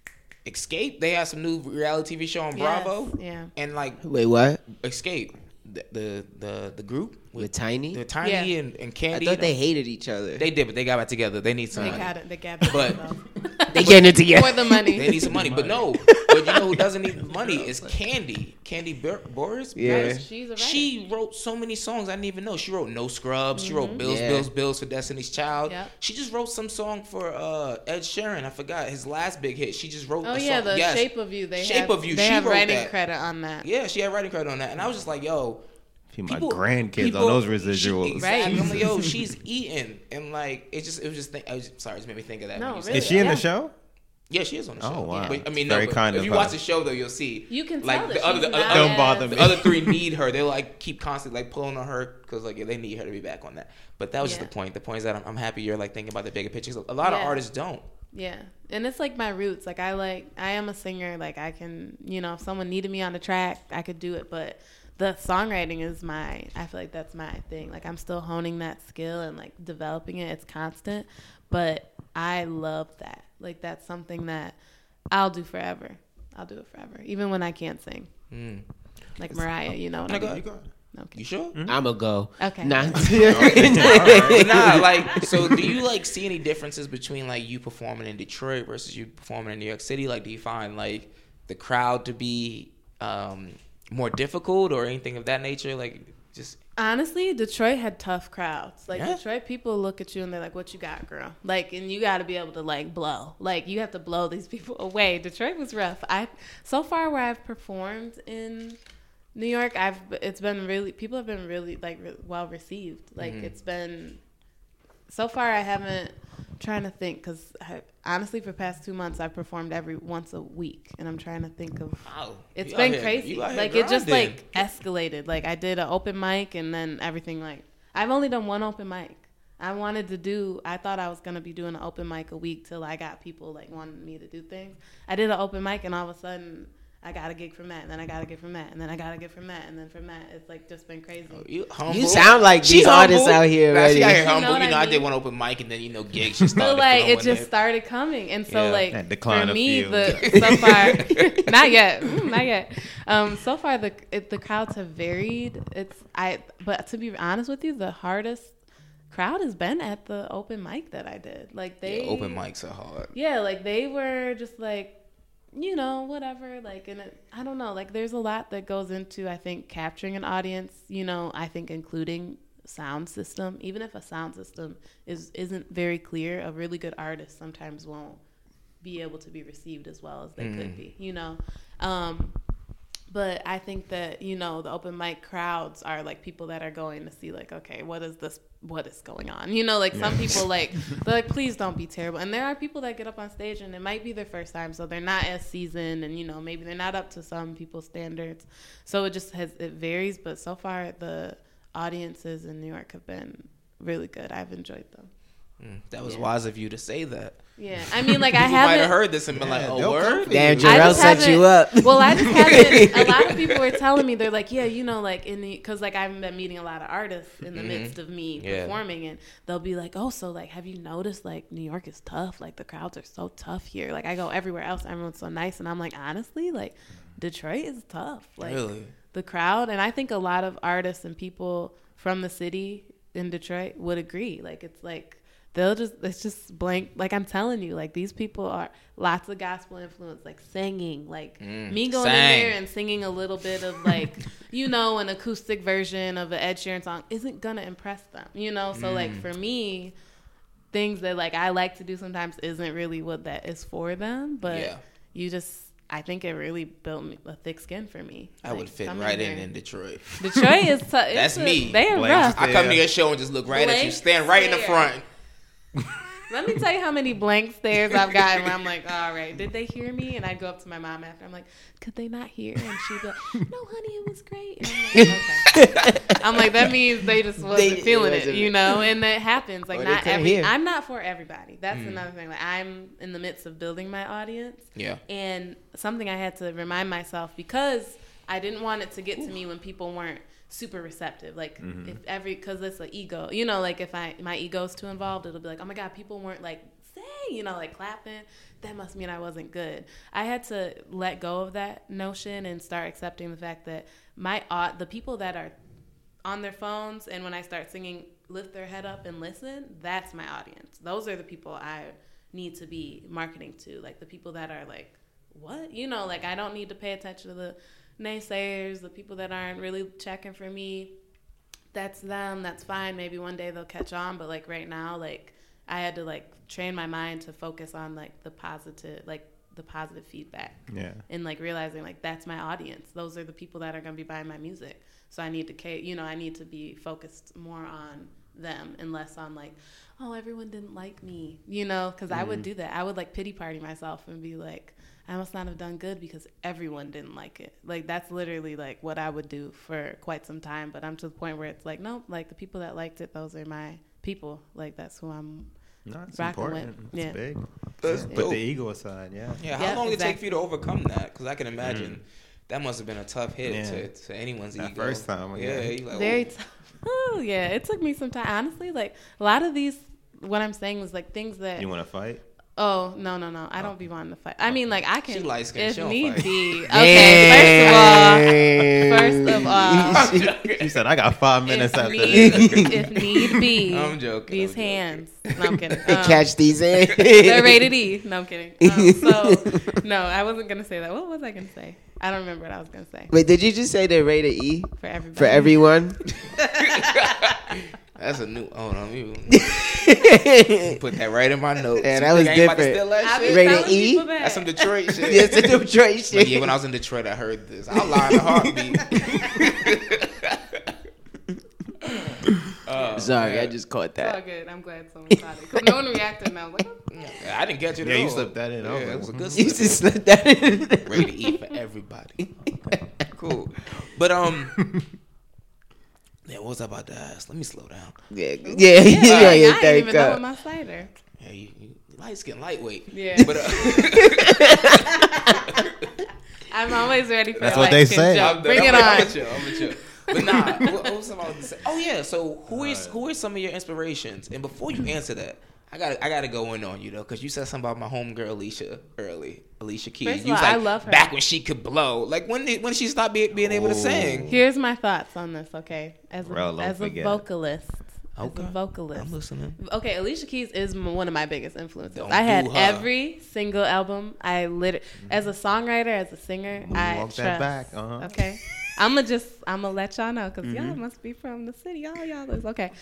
Escape. They have some new reality T V show on Yes, Bravo. yeah. And like Wait, what? Escape, the the the, the group With Tiny? the Tiny Yeah. and, and I Candy. thought you they know, hated each other. they did, but they got back together. They need some They money. got it. They got it. But- They getting it together. For the money. They need some money, but no. But you know who doesn't need money is Candy. Candy Bur- Boris. Yeah. Boris? She's a writer. She wrote so many songs I didn't even know. She wrote No Scrubs. She wrote Bills, Yeah. Bills, Bills for Destiny's Child. Yep. She just wrote some song for uh, Ed Sheeran. I forgot his last big hit. She just wrote. Oh a yeah, song. the Yes. Shape of You. They Shape have, of You. They She have wrote writing that. credit on that. Yeah, she had writing credit on that, and I was just like, yo. Few my people- grandkids people- on those she- residuals. exactly. Right. I'm like, yo, she's eating, and like it just, it was just. Think, I was sorry, it just made me think of that. No, when you said really. Is she in Yeah. the show? Yeah, she is on the show. Oh, wow. But, I mean, Very no, but kind if of you her. watch the show, though, you'll see. You can like tell the that other, she's the, not other, Don't bother the me. other three need her. They like keep constantly like pulling on her because like yeah, they need her to be back on that. But that was Yeah. just the point. The point is that I'm, I'm happy you're like thinking about the bigger pictures. A lot of Yeah. artists don't. Yeah. And it's like my roots. Like I like I am a singer. Like I can, you know, if someone needed me on the track, I could do it. But the songwriting is my I feel like that's my thing. Like I'm still honing that skill and like developing it. It's constant. But I love that. Like that's something that I'll do forever. I'll do it forever. Even when I can't sing. Mm. Like Mariah, you know what I Go mean? ahead. Okay. You sure? I'ma go. Okay. Nah. But nah, like, so do you like see any differences between like you performing in Detroit versus you performing in New York City? Like, do you find like the crowd to be um, more difficult or anything of that nature? Like, just Honestly, Detroit had tough crowds. Like Yeah? Detroit people look at you and they're like, "What you got, girl?" Like, and you got to be able to like blow. Like, you have to blow these people away. Detroit was rough. I so far where I've performed in New York, I've it's been really people have been really like re- well received. Like Mm-hmm. it's been so far I haven't I'm trying to think because honestly for the past two months I've performed every once a week and I'm trying to think of wow, it's you been out here- crazy. you out here Like it just grinding. like escalated. Like I did an open mic and then everything like I've only done one open mic. I wanted to do I thought I was gonna be doing an open mic a week till I got people like wanting me to do things. I did an open mic and all of a sudden I got a gig from that and then I got a gig from that and then I got a gig from that and then from that it's like just been crazy. You, humble. You sound like She's these artists humble. out here Nah, she already. out here You know humble. You what know, I I did mean? one open mic and then you know gigs just So started. like flowing it just there. started coming, and so Yeah. like That decline for a me, few. the so far not yet, Mm, not yet. Um, so far the it, the crowds have varied. It's I, but to be honest with you, the hardest crowd has been at the open mic that I did. Like they Yeah, open mics are hard. yeah, like they were just like, you know, whatever. Like, and it, I don't know. Like, there's a lot that goes into, I think, capturing an audience. You know, I think including sound system. Even if a sound system is isn't very clear, a really good artist sometimes won't be able to be received as well as they Mm. could be. You know, um, but I think that you know the open mic crowds are like people that are going to see like, okay, what is this? What is going on? You know, like some people like they're like, please don't be terrible. And there are people that get up on stage and it might be their first time, so they're not as seasoned, and you know maybe they're not up to some people's standards. So it just has it varies. But so far the audiences in New York have been really good. I've enjoyed them. Mm, that was Yeah. wise of you to say that. Yeah, I mean, like I People might haven't have heard this and been like, "Oh, they'll word." come for Damn, you. I Jarrell just set you haven't- up. Well, I just haven't. A lot of people were telling me they're like, yeah, you know, like in the because like I've been meeting a lot of artists in the midst of me Yeah. performing, and they'll be like, oh, so like, have you noticed like New York is tough? Like the crowds are so tough here. Like I go everywhere else, everyone's so nice, and I'm like, honestly, like Detroit is tough. Like Really? the crowd, and I think a lot of artists and people from the city in Detroit would agree. Like it's like. They'll just, it's just blank. Like I'm telling you, like these people are lots of gospel influence, like singing, like Mm, me going sang. in there and singing a little bit of like, you know, an acoustic version of an Ed Sheeran song isn't going to impress them, you know? So like for me, things that like I like to do sometimes isn't really what that is for them, but Yeah. you just, I think it really built me a thick skin for me. I Like, would fit coming right in here. in Detroit. Detroit is, t- That's it's a- me. They are Blank rough. I come to Yeah. your show and just look right at you, Blank stand right in the stare. front. Let me tell you how many blank stares I've gotten where I'm like, all right, did they hear me? And I go up to my mom after. I'm like, could they not hear? And she'd be like, no, honey, it was great. And I'm like, okay. I'm like, that means they just wasn't They- feeling it it, wasn't- you know? And that happens. Like, Or they not couldn't every, hear. I'm not for everybody. That's another thing. Like, I'm in the midst of building my audience. Yeah. And something I had to remind myself because I didn't want it to get to me when people weren't super receptive. Like if every, cause it's an ego, you know, like if I, my ego's too involved, it'll be like, oh my God, people weren't like, say, you know, like clapping. That must mean I wasn't good. I had to let go of that notion and start accepting the fact that my uh, the people that are on their phones and when I start singing, lift their head up and listen, that's my audience. Those are the people I need to be marketing to. Like the people that are like, what? You know, like I don't need to pay attention to the naysayers, the people that aren't really checking for me. That's them. That's fine. Maybe one day they'll catch on. But like right now, like I had to like train my mind to focus on like the positive, like the positive feedback. Yeah. And like realizing like that's my audience. Those are the people that are going to be buying my music. So I need to, you know, I need to be focused more on them and less on like, oh, everyone didn't like me, you know, because mm. I would do that. I would like pity party myself and be like, I must not have done good because everyone didn't like it. Like that's literally like what I would do for quite some time. But I'm to the point where it's like, nope, like the people that liked it, those are my people. Like that's who I'm no, it's rocking important. with. It's yeah. big. That's Put dope. the ego aside, yeah. Yeah, how Yeah, long did it take exactly. for you to overcome that? Because I can imagine mm. that must have been a tough hit Yeah. to, to anyone's that ego. first time, yeah. yeah. You like, Very oh. tough. Oh, yeah. It took me some time. Honestly, like a lot of these, what I'm saying was like things that. You want to fight? Oh, no, no, no. I don't be wanting to fight. I mean, like, I can. She light skinned, if she don't need fight. be. Okay, first of all. First of all. She said, I got five minutes if after need, this. if need be. I'm joking. These I'm joking. hands. No, I'm kidding. Um, Catch these in. They're rated E. No, I'm kidding. Um, so, no, I wasn't going to say that. What was I going to say? I don't remember what I was going to say. Wait, did you just say they're rated E? For everybody. For everyone? That's a new. Hold on, you put that right in my notes. Yeah, You that was think I ain't about to different. steal that I be shit? Rated telling E? people that. That's some Detroit shit. Yes, the Detroit Like, shit. yeah, when I was in Detroit, I heard this. I'll lie in a heartbeat. uh, Sorry, man. I just caught It's all that. good. I'm glad someone caught it. Because no one reacted and I was like, oh. Yeah, I didn't catch it Yeah, at you all. slipped that in. Yeah, I was it like, was a good You slip. just slipped that in. Rated E for everybody. Okay, cool. But, um... Yeah, what was I about to ask? Let me slow down. Yeah, yeah, Yeah, yeah, like, yeah, I didn't third even know cup. what my cider. Yeah, you, you light skin, lightweight. Yeah. But uh, I'm always ready for That's a what they light-skinned say. joke. I'm, Bring I'm, it I'm on. with you. I'm with you. But nah, what, what was I about to say? Oh yeah. So who is who are some of your inspirations? And before you answer that, I got I got to go in on you though, because you said something about my homegirl Alicia early, Alicia Keys. First of You was all, I like, love her. back when she could blow. Like when did when she stopped be, being able to sing? Here's my thoughts on this, okay? As a, Bro, don't as a forget. vocalist. Okay. As a vocalist. I'm listening. Okay, Alicia Keys is m- one of my biggest influences. Don't I had do her. every single album. I lit as a songwriter, as a singer. I Walk trust. that back, uh-huh. Okay, I'm gonna just I'm gonna let y'all know because Mm-hmm. y'all must be from the city. All y'all is okay.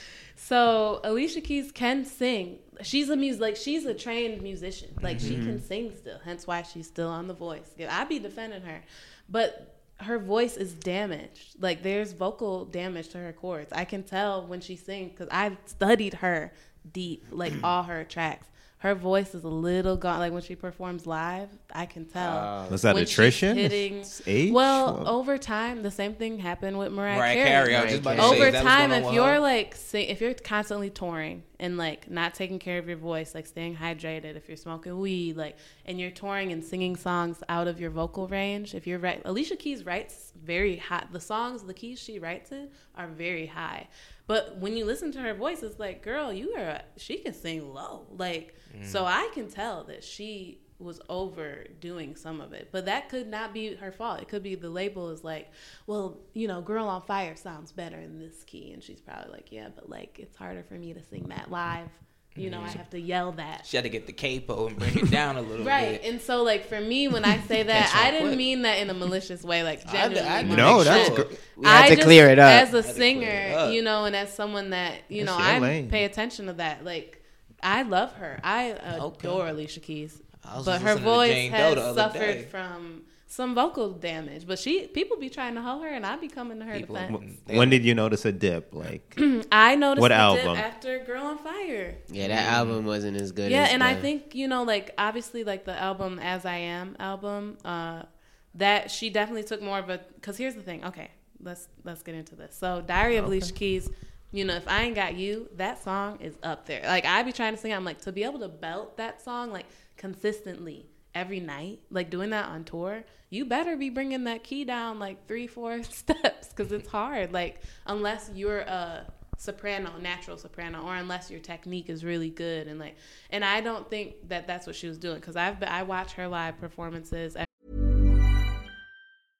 So Alicia Keys can sing. She's a mus like she's a trained musician. Like she Mm-hmm. can sing still. Hence why she's still on The Voice. I be defending her, but her voice is damaged. Like there's vocal damage to her cords. I can tell when she sings because I studied her deep, like all her tracks. Her voice is a little gone. Like when she performs live, I can tell. Was that when she's attrition? hitting- It's age? Well, Well- over time, the same thing happened with Mariah, Mariah Carey. Carey. I was just about to say, Over is that what's time, going if on with you're her? like, sing, if you're constantly touring and like not taking care of your voice, like staying hydrated, if you're smoking weed, like, and you're touring and singing songs out of your vocal range, if you're right, Alicia Keys writes very high. The songs, the keys she writes in are very high. But when you listen to her voice, it's like, girl, you are. She can sing low, like. So I can tell that she was overdoing some of it, but that could not be her fault. It could be the label is like, well, you know, Girl on Fire sounds better in this key, and she's probably like, yeah, but like it's harder for me to sing that live. You know, I have to yell that. She had to get the capo and bring it down a little Right, bit. and so like for me, when I say that, Catch on I didn't quick. mean that in a malicious way. Like I- genuinely, I- wanna No, make that's sure. gr- We had I to just, clear it up. as a to clear it singer, up. you know, and as someone that you know, That's your I lane. pay attention to that. Like, I love her. I Okay. adore Alicia Keys, I was but just her listening to voice Jane Doe has the other suffered day. from some vocal damage. But she, people be trying to hoe her, and I be coming to her People- defense. When did you notice a dip? Like, I noticed What the dip album? after Girl on Fire. Yeah, that album wasn't as good Yeah, as and the, I think, you know, like, obviously, like, the album As I Am album, uh, that she definitely took more of a, because here's the thing. Okay, let's let's get into this. So, Diary of Alicia Keys, you know, If I Ain't Got You, that song is up there. Like, I be trying to sing, I'm like, to be able to belt that song, like, consistently every night, like, doing that on tour, you better be bringing that key down, like, three, four steps, because it's hard. Like, unless you're a soprano, natural soprano, or unless your technique is really good, and like, and I don't think that that's what she was doing, because I've been, I watch her live performances.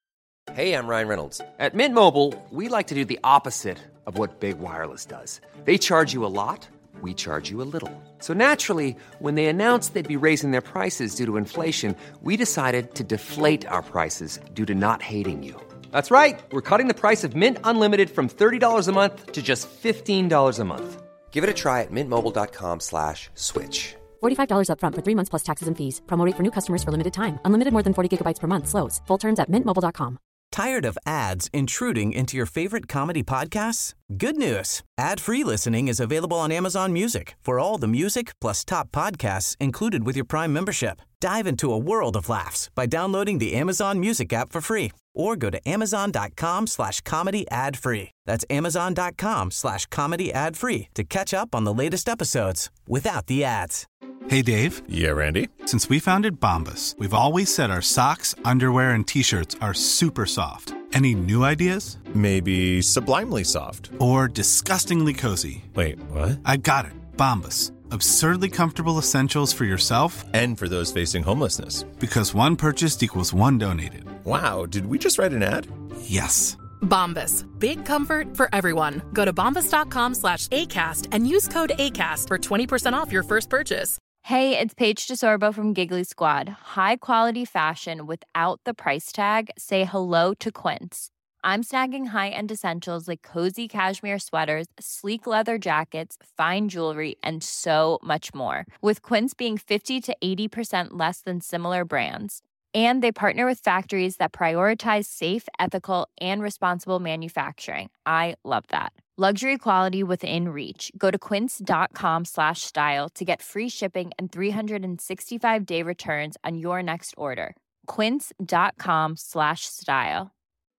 Hey, I'm Ryan Reynolds. At Mint Mobile, we like to do the opposite of what Big Wireless does. They charge you a lot, we charge you a little. So naturally, when they announced they'd be raising their prices due to inflation, we decided to deflate our prices due to not hating you. That's right. We're cutting the price of Mint Unlimited from thirty dollars a month to just fifteen dollars a month. Give it a try at mintmobile.com slash switch. forty-five dollars up front for three months plus taxes and fees. Promo rate for new customers for limited time. Unlimited more than forty gigabytes per month. Slows full terms at mint mobile dot com. Tired of ads intruding into your favorite comedy podcasts? Good news. Ad-free listening is available on Amazon Music for all the music plus top podcasts included with your Prime membership. Dive into a world of laughs by downloading the Amazon Music app for free or go to amazon.com slash comedy ad free. That's amazon.com slash comedy ad free to catch up on the latest episodes without the ads. Hey, Dave. Yeah, Randy. Since we founded Bombas, we've always said our socks, underwear, and T-shirts are super soft. Any new ideas? Maybe sublimely soft. Or disgustingly cozy. Wait, what? I got it. Bombas. Absurdly comfortable essentials for yourself and for those facing homelessness. Because one purchased equals one donated. Wow, did we just write an ad? Yes. Bombas. Big comfort for everyone. Go to bombas.com slash ACAST and use code ACAST for twenty percent off your first purchase. Hey, it's Paige DeSorbo from Giggly Squad. High quality fashion without the price tag. Say hello to Quince. I'm snagging high-end essentials like cozy cashmere sweaters, sleek leather jackets, fine jewelry, and so much more. With Quince being fifty to eighty percent less than similar brands. And they partner with factories that prioritize safe, ethical, and responsible manufacturing. I love that. Luxury quality within reach. Go to quince.com slash style to get free shipping and three sixty-five day returns on your next order. Quince.com slash style.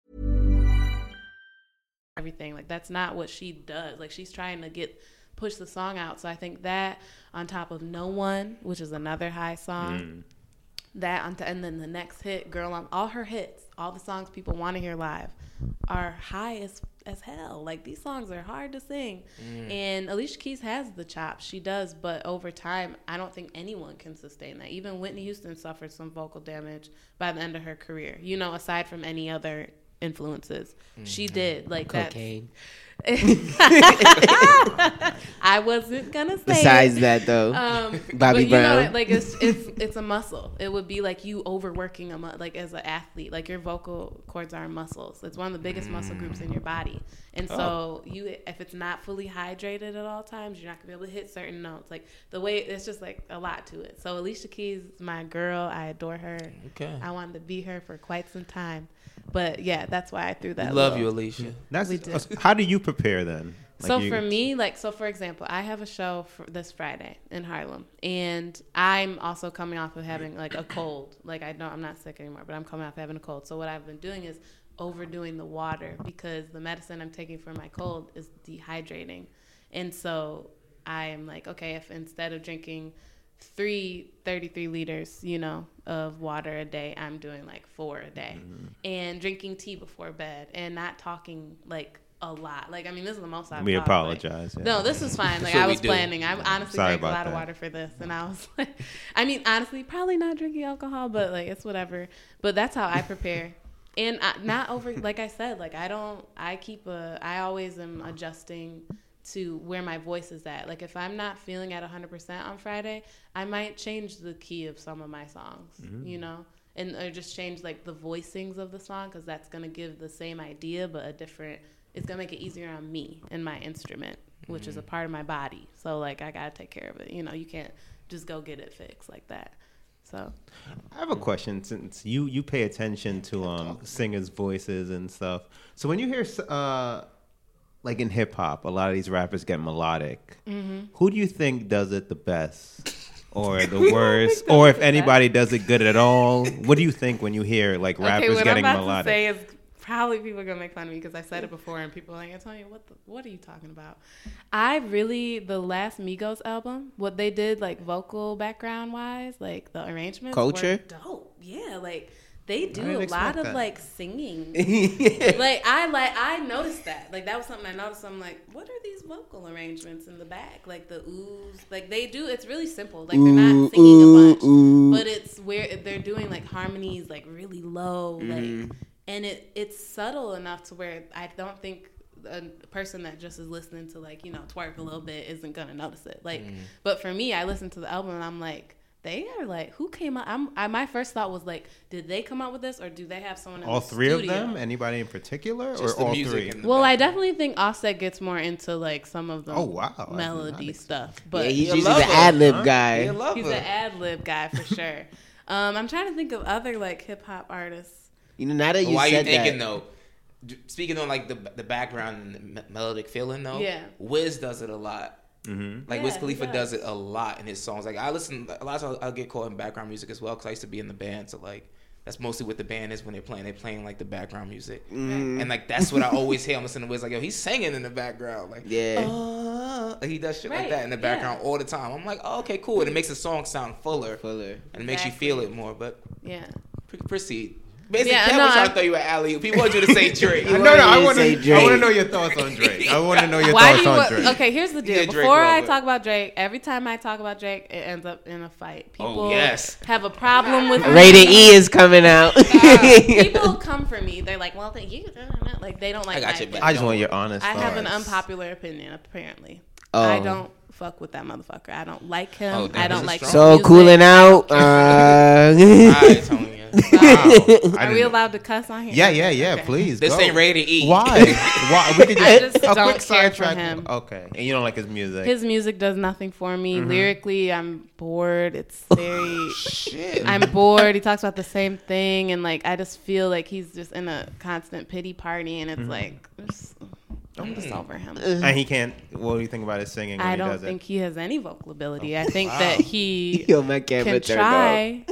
Everything. Like, that's not what she does. Like, she's trying to get, push the song out. So I think that on top of No One, which is another high song, mm. that on t- and then the next hit, Girl on, all her hits, all the songs people want to hear live are high as as hell. Like, these songs are hard to sing. Mm. And Alicia Keys has the chops. She does. But over time, I don't think anyone can sustain that. Even Whitney Houston suffered some vocal damage by the end of her career, you know, aside from any other influences. Mm. She did. Like, cocaine. I wasn't gonna say besides it. that though. um Bobby but, Brown, you know, like it's it's it's a muscle. It would be like you overworking a mu- like as an athlete, like your vocal cords are muscles. It's one of the biggest mm. muscle groups in your body, and so oh. you if it's not fully hydrated at all times, you're not gonna be able to hit certain notes. Like the way it's just like a lot to it. So Alicia Keys is my girl. I adore her. Okay. I wanted to be her for quite some time. But yeah, that's why I threw that. We love little. you, Alicia. That's, how do you prepare then? Like so you, for me, like, so for example, I have a show for this Friday in Harlem, and I'm also coming off of having like a cold. Like I don't, I'm not sick anymore, but I'm coming off having a cold. So what I've been doing is overdoing the water because the medicine I'm taking for my cold is dehydrating. And so I'm like, okay, if instead of drinking three thirty-three liters, you know, of water a day, I'm doing like four a day. Mm-hmm. And drinking tea before bed and not talking like a lot. Like, I mean, this is the most I've We talked, apologize. Like, yeah. No, this is fine. Like, I was do. planning. I honestly Sorry drank a lot that. of water for this. And I was like, I mean, honestly, probably not drinking alcohol, but like, it's whatever. But that's how I prepare. And I, not over, like I said, like, I don't, I keep a, I always am adjusting to where my voice is at. Like, if I'm not feeling at one hundred percent on Friday, I might change the key of some of my songs, mm-hmm. you know? And or just change, like, the voicings of the song, because that's going to give the same idea, but a different, it's going to make it easier on me and my instrument, which mm-hmm. is a part of my body. So, like, I got to take care of it. You know, you can't just go get it fixed like that. So, I have a question, since you, you pay attention to um singers' voices and stuff. So when you hear, uh, like in hip hop, a lot of these rappers get melodic. Mm-hmm. Who do you think does it the best? Or the worst, or if anybody does it good at all? What do you think when you hear like rappers okay, what getting I'm about melodic? To say is probably people are gonna make fun of me because I said it before, and people are like, Antonio, what the, what are you talking about? I really the last Migos album, what they did like vocal background wise, like the arrangements, Culture, were dope. Yeah, like. They do a lot of that. like singing. Like I like I noticed that. Like that was something I noticed. I'm like, what are these vocal arrangements in the back? Like the oohs. Like they do. It's really simple. Like they're not singing a bunch, but it's where they're doing like harmonies like really low, mm-hmm. like and it it's subtle enough to where I don't think a person that just is listening to like, you know, twerk a little bit isn't gonna notice it. Like, mm. but for me, I listen to the album and I'm like, they are like, who came up? I'm, I, my first thought was like, did they come up with this, or do they have someone in all the three studio? of them? Anybody in particular, Just or all music three? well, background. I definitely think Offset gets more into like some of the oh, wow. melody stuff. But yeah, he's usually the ad lib huh? guy. He's an ad lib guy for sure. um, I'm trying to think of other like hip hop artists. You know, now that you Why said you thinking that, though? Speaking on like the the background and the melodic feeling though, yeah, Wiz does it a lot. Mm-hmm. Like yeah, Wiz Khalifa does. does it a lot in his songs. Like I listen a lot of times I'll get caught in background music as well because I used to be in the band. So like that's mostly what the band is when they're playing. They're playing like the background music, mm. and like that's what I always hear. I'm listening to Wiz like yo, he's singing in the background. Like yeah, uh, like he does shit right. like that in the background yeah. all the time. I'm like, oh, okay, cool. And it makes the song sound fuller, fuller, and it makes exactly. you feel it more. But yeah, proceed. Basically, yeah, Kev no, was trying I, to throw you an alley oop. He wanted you to say Drake. no, no, I want to. I want to know your thoughts on Drake. I want to know your Why thoughts do you, on Drake. Okay, here's the deal. Yeah, Before I talk about Drake, every time I talk about Drake, it ends up in a fight. People oh, yes. have a problem with Rated E is coming out. uh, people come for me. They're like, "Well, you like they don't like." I got my you. opinion. I just want your honest. I thoughts. have an unpopular opinion. Apparently, oh. I don't fuck with that motherfucker. I don't like him. Oh, I don't like. So music. cooling out. Uh, Alright, Tony. Wow. Are we allowed to cuss on here? Yeah, yeah, yeah. Okay. Please. This go. ain't rated E. Why? Why? We could just, I just a don't quick care for sidetrack. him. Okay, and you don't like his music. His music does nothing for me. Mm-hmm. Lyrically, I'm bored. It's very. Shit. I'm bored. He talks about the same thing, and like I just feel like he's just in a constant pity party, and it's mm-hmm. like. Just, I'm just over him. And he can't. What do you think about his singing? When I he don't does think it? he has any vocal ability. I think wow. that he Yo, my can try.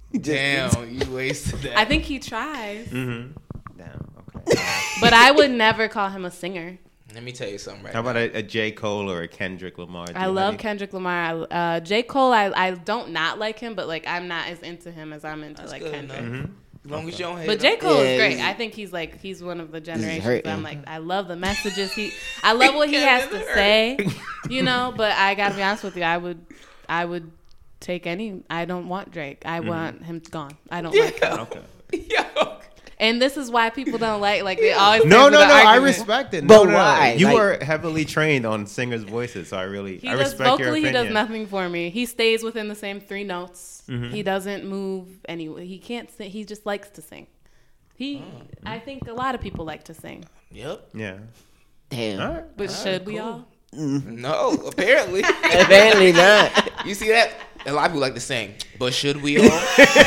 Damn, you wasted that. I think he tries. Mm-hmm. Damn. Okay. But I would never call him a singer. Let me tell you something right How now. about a, a J. Cole or a Kendrick Lamar? I love Kendrick Lamar. I, uh, J. Cole, I, I don't not like him, but like I'm not as into him as I'm into That's like good Kendrick. Mm-hmm. As long as you don't hate But J. Cole yeah, is great. I think he's like he's one of the generations. I'm like hurting. I love the messages he. I love what he has to say, you know. But I gotta be honest with you. I would, I would take any. I don't want Drake. I mm. want him gone. I don't yeah. like him. Okay. Yo. And this is why people don't like like they always no no no argument. I respect it but no, no, why no. You like, were heavily trained on singers' voices, so I really he I does respect vocally, your opinion. He does nothing for me. He stays within the same three notes. Mm-hmm. He doesn't move anyway. He can't sing. He just likes to sing. He oh. I think a lot of people like to sing. Yep. Yeah. Damn. All right. But all should right, we cool. all? Mm. No, apparently. Apparently not. You see that? A lot of people like to sing, but should we all?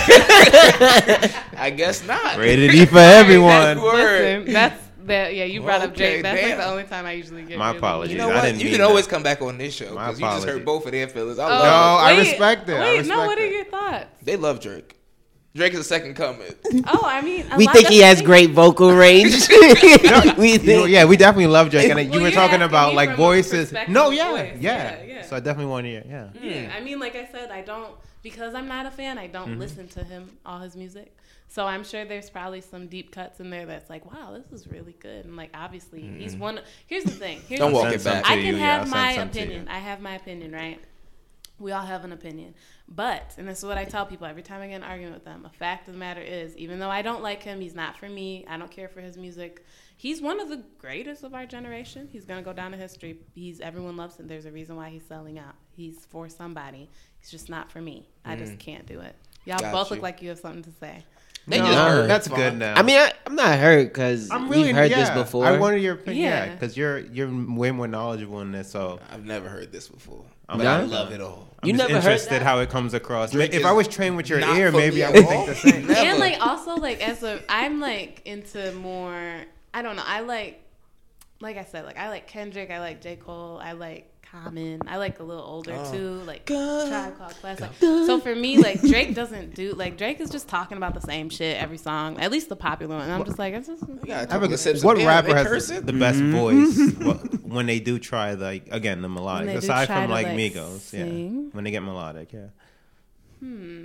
I guess not. Rated E for everyone. Listen, that's that. Yeah, you brought okay, up Drake. That's damn. like the only time I usually get. My really apologies. You know I what? didn't You mean can that. always come back on this show My because you just heard apologies. both of their feelings. I Oh, love No, it. I wait, respect it. I Wait, respect no. What it. are your thoughts? They love Drake. Drake is a second coming. Oh, I mean, a We lot think of he has things- great vocal range. No, we you know, think. yeah, we definitely love Drake. And Well, you were you're talking asking about me like from a voices. perspective No, of yeah, voice. yeah, Yeah, yeah. So I definitely want to hear. Yeah. Yeah, I mean, like I said, I don't because I'm not a fan. I don't Mm-hmm. listen to him all his music. So I'm sure there's probably some deep cuts in there that's like, wow, this is really good. And like, obviously, mm-hmm. he's one. Here's the thing. Here's Don't the walk thing. it back. I to can you, yeah, have I'll my send some to opinion. you. I have my opinion, right? We all have an opinion. But, and this is what I tell people every time I get in an argument with them, a fact of the matter is, even though I don't like him, he's not for me, I don't care for his music, he's one of the greatest of our generation. He's going to go down in history. He's Everyone loves him. There's a reason why he's selling out. He's for somebody. He's just not for me. I Mm. just can't do it. Y'all Got both you. look like you have something to say. They No, just heard. that's Fine. good now. I mean, I, I'm not hurt because I'm really we've heard yeah, this before. I wanted your opinion, yeah, Yeah. because you're you're way more knowledgeable in this. So I've never heard this before. I'm But not- I love it all. I'm You just never heard interested that? how it comes across. Drake If is I was trained with your not ear, for maybe me I at would all. think the same. Never. And like also like as a I'm like into more I don't know, I like like I said, like I like Kendrick, I like J. Cole, I like Common, I like a little older Oh. too, like Tribe Called Quest. Like, so for me, like Drake doesn't do like Drake is just talking about the same shit every song, at least the popular one. And I'm just like, it's just You gotta I have talk a- to Sips what and rapper Bam. They has cursing? the best Mm-hmm. voice what, when they do try like again the When melodic they do aside try from to, like, like, Migos, sing? yeah, when they get melodic, yeah. hmm.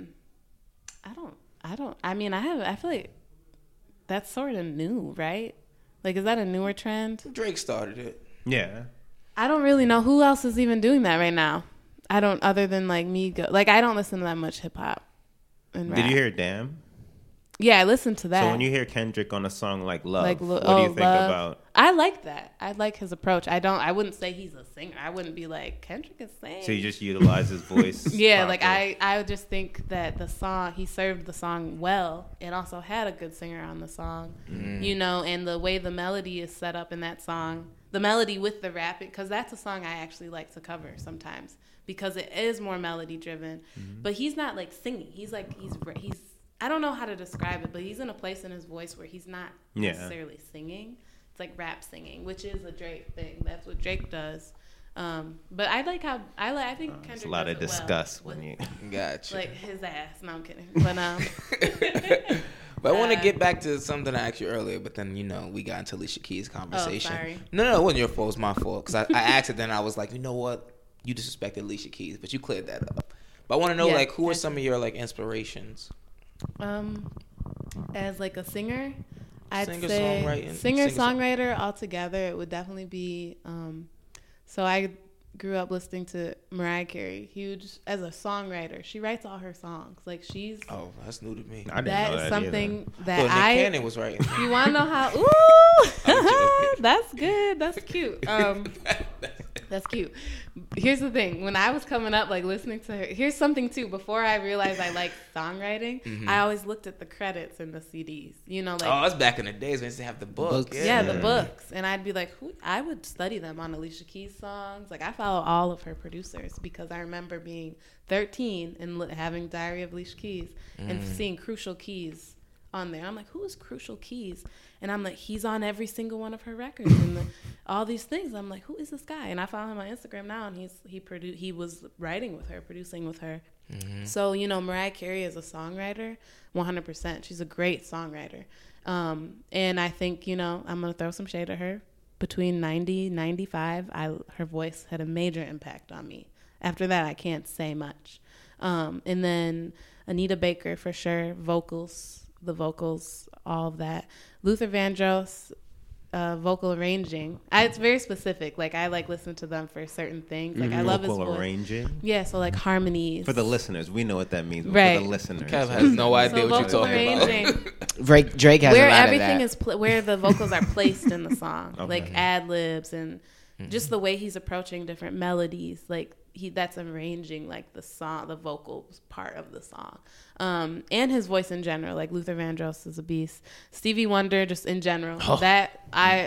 I don't I don't I mean I have I feel like that's sort of new, right? Like is that a newer trend? Drake started it. Yeah. I don't really know who else is even doing that right now. I don't, other than like Migos. Like I don't listen to that much hip hop. Did you hear Damn? Yeah, I listened to that. So when you hear Kendrick on a song like Love, Like, what oh, do you think Love. about? I like that. I like his approach. I don't. I wouldn't say he's a singer. I wouldn't be like Kendrick is singing. So you just utilize his voice. Yeah, properly. like I, I would just think that the song, he served the song well, and also had a good singer on the song, Mm. you know, and the way the melody is set up in that song, the melody with the rapping, because that's a song I actually like to cover sometimes because it is more melody driven, Mm-hmm. but he's not like singing. He's like he's he's. I don't know how to describe it, but he's in a place in his voice where he's not Yeah. necessarily singing. It's like rap singing, which is a Drake thing. That's what Drake does. Um, but I like how I like. I think Kendrick There's a lot does of it well disgust when with, you. Gotcha. like his ass. No, I'm kidding. But um, But I want to Uh, get back to something I asked you earlier, but then, you know, we got into Alicia Keys' conversation. Oh, sorry. No, no, it wasn't your fault. It was my fault. Because I, I asked it, then I was like, you know what? You disrespected Alicia Keys, but you cleared that up. But I want to know, Yeah, like, who are I some of your, like, inspirations? um, as like a singer, I'd Singer, say songwriting- singer singer- songwriter altogether. It would definitely be. Um, so I grew up listening to Mariah Carey. Huge as a songwriter. She writes all her songs. Like she's. Oh, that's new to me. I didn't That know is that something either. that Thought Nick I. Cannon was right. You want to know how? I'm Ooh, joking. that's good. That's cute. Um, that's cute. Here's the thing. When I was coming up, like listening to her, here's something too. Before I realized I liked songwriting, Mhm. I always looked at the credits in the C Ds. You know, like Oh, that's back in the days when they used to have the book. Books. yeah, Yeah, the books, and I'd be like, who? I would study them on Alicia Keys songs. Like I follow all of her producers because I remember being thirteen and li- having Diary of Alicia Keys and Mm. seeing Crucial Keys on there. I'm like, who is Crucial Keys? And I'm like, he's on every single one of her records and the, all these things. I'm like, who is this guy? And I follow him on Instagram now, and he's he produ- he was writing with her, producing with her. Mhm. So, you know, Mariah Carey is a songwriter, one hundred percent. She's a great songwriter. Um, and I think, you know, I'm going to throw some shade at her. Between ninety, ninety-five, I, her voice had a major impact on me. After that, I can't say much. Um, and then Anita Baker, for sure, vocals, the vocals, all of that. Luther Vandross, uh, vocal arranging. I, it's very specific. Like, I like listen to them for certain things. Like, I love his Vocal voice. arranging? Yeah, so like harmonies. For the listeners, we know what that means. But Right. For the listeners, Kev has no idea So what you're vocal talking arranging. about. Drake, Drake has where a lot everything of that. is pl- where the vocals are placed in the song, Okay. like ad libs and just the way he's approaching different melodies. Like he, that's arranging like the song, the vocals part of the song, um, and his voice in general. Like Luther Vandross is a beast. Stevie Wonder, just in general, Oh. that I,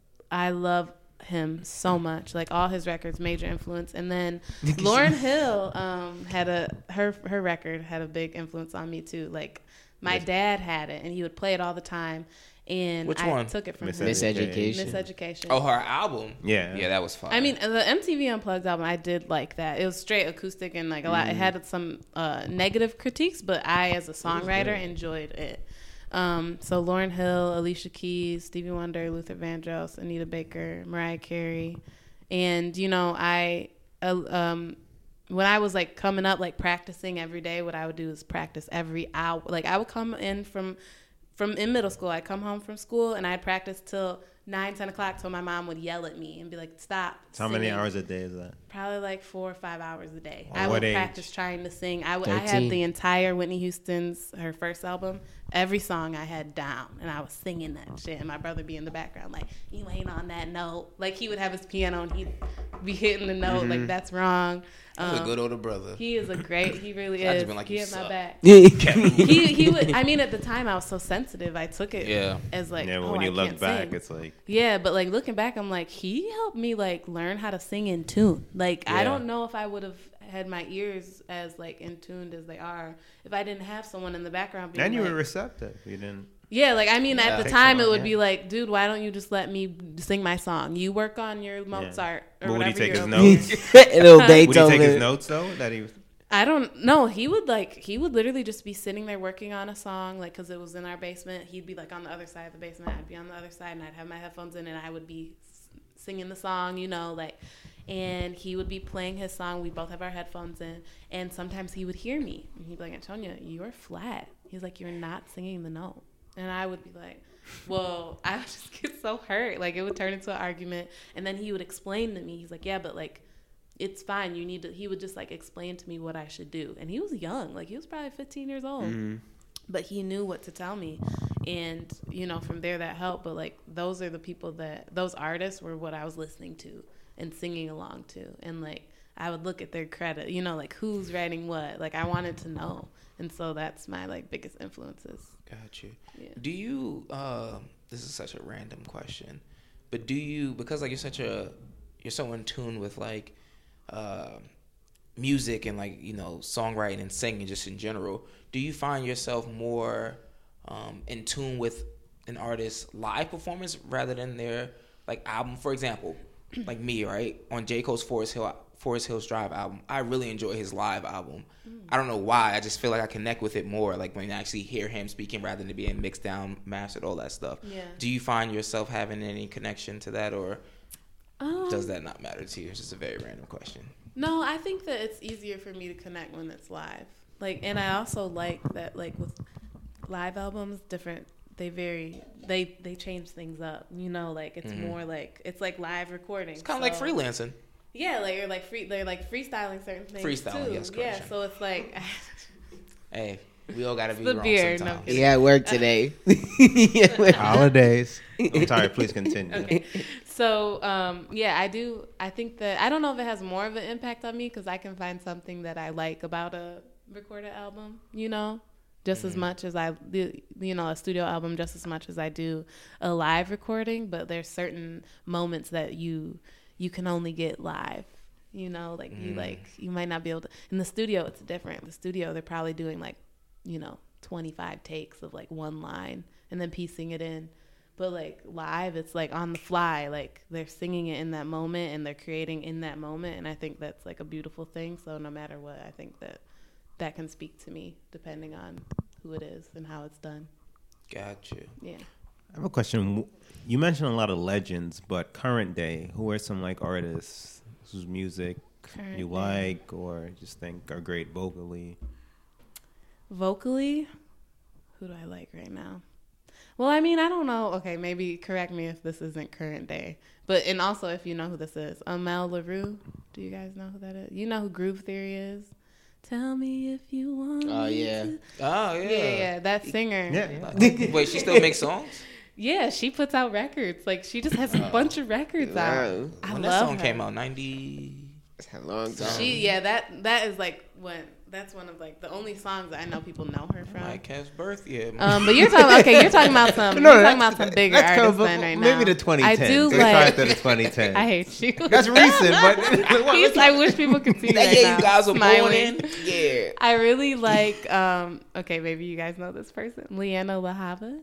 I love him so much. Like all his records, major influence. And then Lauryn Hill um, had a her her record had a big influence on me too. Like my dad had it, and he would play it all the time. And Which I one? took it from him. Miseducation. Miseducation. Oh, her album. Yeah. Yeah, that was fun. I mean, the M T V Unplugged album, I did like that. It was straight acoustic and like a lot. It had some uh, negative critiques, but I, as a songwriter, enjoyed it. Um, so Lauryn Hill, Alicia Keys, Stevie Wonder, Luther Vandross, Anita Baker, Mariah Carey, and you know, I uh, um, when I was like coming up, like practicing every day, what I would do is practice every hour. Like I would come in from from in middle school. I'd come home from school and I'd practice till nine, ten o'clock till my mom would yell at me and be like, stop. How many singing. hours a day is that? Probably like four or five hours a day. At I what would age? practice trying to sing. I, w- I had thirteen. the entire Whitney Houston's, her first album, every song I had down. And I was singing that shit. And my brother be in the background like, you ain't on that note. Like he would have his piano and he'd be hitting the note Mm-hmm. like, that's wrong. That's a Um, good older brother. He is a great, he really I is. just been like, he you had my suck. back. Yeah. he he would. I mean, at the time, I was so sensitive. I took it Yeah. as like, Yeah, but oh, when you I look can't back, sing. it's like Yeah, but like looking back, I'm like, he helped me like learn how to sing in tune. Like I Yeah. don't know if I would have had my ears as like in tuned as they are if I didn't have someone in the background being and you like, were receptive. You didn't. yeah, like I mean, Yeah. at the Takes time a it lot, would yeah. be like, dude, why don't you just let me sing my song? You work on your Mozart or But would he whatever. take you're his over notes? here. Little Would he Beethoven. take his notes though? That he was. I don't know. He would like he would literally just be sitting there working on a song, like because it was in our basement. He'd be like on the other side of the basement. I'd be on the other side, and I'd have my headphones in, and I would be s- singing the song, you know, like. And he would be playing his song. We both have our headphones in, and sometimes he would hear me, and he'd be like, "Antonia, you're flat." He's like, "You're not singing the note," and I would be like, well, I would just get so hurt. Like it would turn into an argument, and then he would explain to me. He's like, "Yeah, but like." It's fine. You need to, he would just like explain to me what I should do. And he was young. Like he was probably fifteen years old. Mm-hmm. but he knew what to tell me. And, you know, from there that helped. But, like, those are the people that, those artists were what I was listening to and singing along to. And, like, I would look at their credit, you know, like, who's writing what. Like, I wanted to know. And so that's my, like, biggest influences. Got you. Yeah. Do you, uh, this is such a random question, but do you, because, like, you're such a, you're so in tune with, like, uh, music and, like, you know, songwriting and singing just in general, do you find yourself more um, in tune with an artist's live performance rather than their, like, album? For example, like me, right? On J. Cole's Forest Hill, Forest Hills Drive album, I really enjoy his live album. Mm. I don't know why. I just feel like I connect with it more, like when I actually hear him speaking rather than being mixed down, mastered, all that stuff. Yeah. Do you find yourself having any connection to that, or um, does that not matter to you? It's just a very random question. No, I think that it's easier for me to connect when it's live. Like, and I also like that, like, with live albums, different, they vary, they, they change things up, you know, like, it's mm-hmm. more like, it's like live recording. It's kind of so, like freelancing. Yeah, like, you're like, free, they're like freestyling certain things, Freestyling, too. yes, correct. Yeah, so it's like... Hey, we all got to be the wrong beer, sometimes. No, yeah, at work today. Holidays. I'm sorry, please continue. Okay. So, um, yeah, I do. I think that, I don't know if it has more of an impact on me because I can find something that I like about a recorded album, you know, just mm-hmm. as much as I, you know, a studio album, just as much as I do a live recording. But there's certain moments that you, you can only get live. You know, like mm. you like you might not be able to. In the studio, it's different. The studio, they're probably doing like, you know, twenty-five takes of like one line and then piecing it in. But like live, it's like on the fly. Like they're singing it in that moment and they're creating in that moment. And I think that's like a beautiful thing. So no matter what, I think that that can speak to me depending on who it is and how it's done. Got you. Yeah. I have a question. You mentioned a lot of legends, but current day, who are some like artists whose music current you like day. Or just think are great vocally? Vocally? Who do I like right now? Well, I mean, I don't know. Okay, maybe correct me if this isn't current day. But, and also if you know who this is. Amel Larue. Do you guys know who that is? You know who Groove Theory is? Tell me if you want Oh, me yeah. to. Oh, yeah. Yeah, yeah, that singer. Yeah, yeah. Wait, she still makes songs? Yeah, she puts out records. Like, she just has a bunch of records wow. out. I when love that song her. came out, ninety It's a long time. She, yeah, that that is like when that's one of like the only songs that I know people know her from. Mike has birth, yeah. Um, but you're talking okay. You're talking about some. No, you're talking about some bigger let's artists go, than right maybe now. the twenty tens. I do Let's like. try to the twenty tens. I hate you. That's recent, but He's, I wish people could see me That right year now. you guys were smiling. born in? Yeah. I really like. Um, okay, maybe you guys know this person, Leanna La Havas.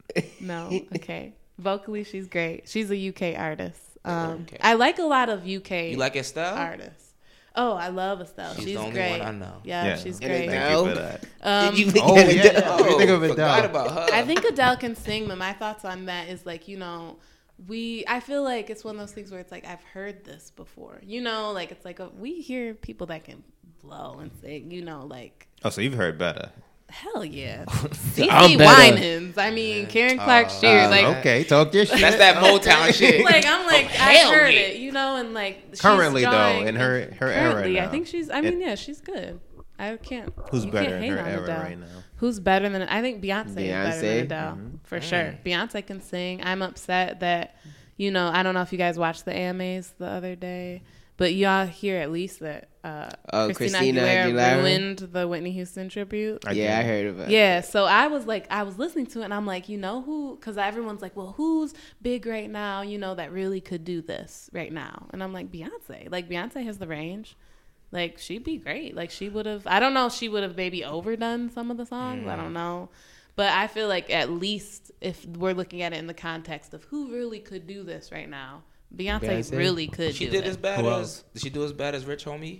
No, okay. Vocally, she's great. She's a U K artist. Um, okay. I like a lot of U K. You like Estelle? Artists. Oh, I love Estelle. She's, she's the only great. one I know. Yeah, Yeah. she's And great. Adele? Thank you for that. Um, Did you think Oh, that yeah. Adele- What do you think of forgot Adele? about her. I think Adele can sing, but my thoughts on that is like, you know, we, I feel like it's one of those things where it's like, I've heard this before, you know, like it's like, a, we hear people that can blow and sing, you know, like. Oh, so you've heard better. Hell yeah. I'm C C better. Winans. I mean, Yeah. Karen Clark Uh, Sheard. uh, like, Okay, talk your shit. That's that Motown shit. like I'm like Oh, I hell heard yeah. it, you know, and like she's Currently, though, drawing- in her- her era currently, I now. think she's. I mean, It- yeah, she's good. I can't. Who's you better can't in hate her on era Adele. right now? Who's better than? I think Beyonce, is better than Beyonce? Adele Mm-hmm. for sure. Beyonce can sing. I'm upset that, you know, I don't know if you guys watched the A M As the other day, but y'all hear at least that uh, Oh, Christina, Christina Aguilera, Aguilera? ruined the Whitney Houston tribute. I yeah, I did. heard of it. Yeah, so I was like, I was listening to it, and I'm like, you know who? Because everyone's like, well, who's big right now, you know, that really could do this right now? And I'm like, Beyonce. Like, Beyonce has the range. Like, she'd be great. Like, she would have, I don't know if she would have maybe overdone some of the songs. Mm. I don't know. But I feel like at least if we're looking at it in the context of who really could do this right now, Beyonce, Beyonce? really could She do did it. as bad Who as. else? Did she do as bad as Rich Homie?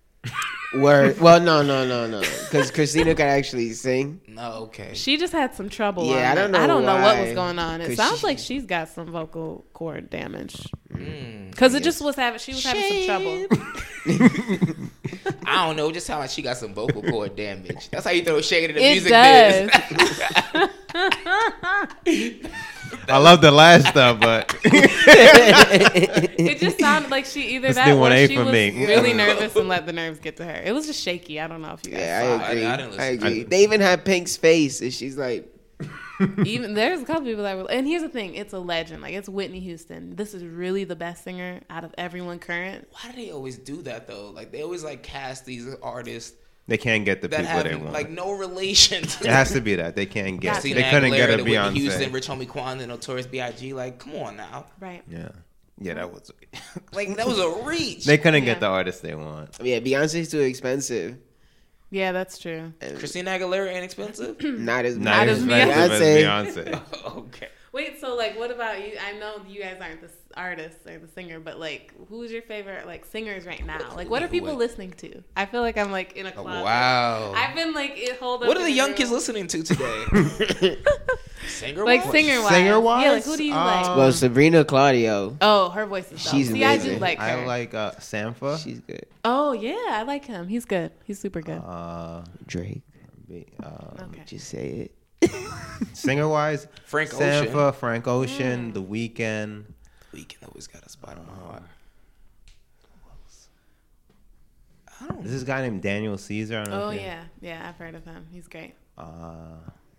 Word. Well, no, no, no, no. Because Christina could actually sing. No, okay. She just had some trouble. Yeah, on I don't it. I know don't know what why. was going on. It 'Cause sounds she- like she's got some vocal cord damage. Mm. Because it just was having, she was having some trouble. I don't know. It just sounds like she got some vocal cord damage. That's how you throw shade in the It music does. biz. I love the last stuff, but it just sounded like she either Let's that do or one A she for was me. really nervous and let the nerves get to her. It was just shaky. I don't know if you guys Yeah, saw I it. agree. I I, didn't listen. agree. They even had Pink's face, and she's like, Even there's a couple people that were, and here's the thing, it's a legend. Like, it's Whitney Houston. This is really the best singer out of everyone current. Why do they always do that though? Like they always like cast these artists they can't get the that people have they want. like no relation to It has to be that they can't get. Got They to. couldn't get a Aguilera, the Whitney Houston, Beyonce. Rich Homie Quan, the Notorious B I G Like, come on now. Right. Yeah, yeah, that was. Like that was a reach. They couldn't Yeah. get the artist they want. yeah, Beyonce's too expensive. Yeah, that's true. And Christina Aguilera inexpensive? not as Not as as Beyonce. expensive as Beyonce. Okay. Wait, so like, what about you? I know you guys aren't the s- artist or the singer, but like, who's your favorite like singers right now? Like, what are people listening to? I feel like I'm like in a closet. Wow. I've been like it hold up. What are in the a young room. kids listening to today? Singer Like wise? singer wise. Singer-wise? Yeah, like who do you like? Um, well, Sabrina Claudio. Oh, her voice is dope. she's See, I do amazing. like her. I like uh, Sampha. She's good. Oh yeah, I like him. He's good. He's super good. Uh, Drake. be- uh, Okay. Just say it. singer wise, Frank Ocean. Sampha, Frank Ocean, The Weeknd. Weeknd always got a spot on my heart. There's this guy named Daniel Caesar. I don't know Oh if you- yeah, yeah, I've heard of him. He's great. Uh,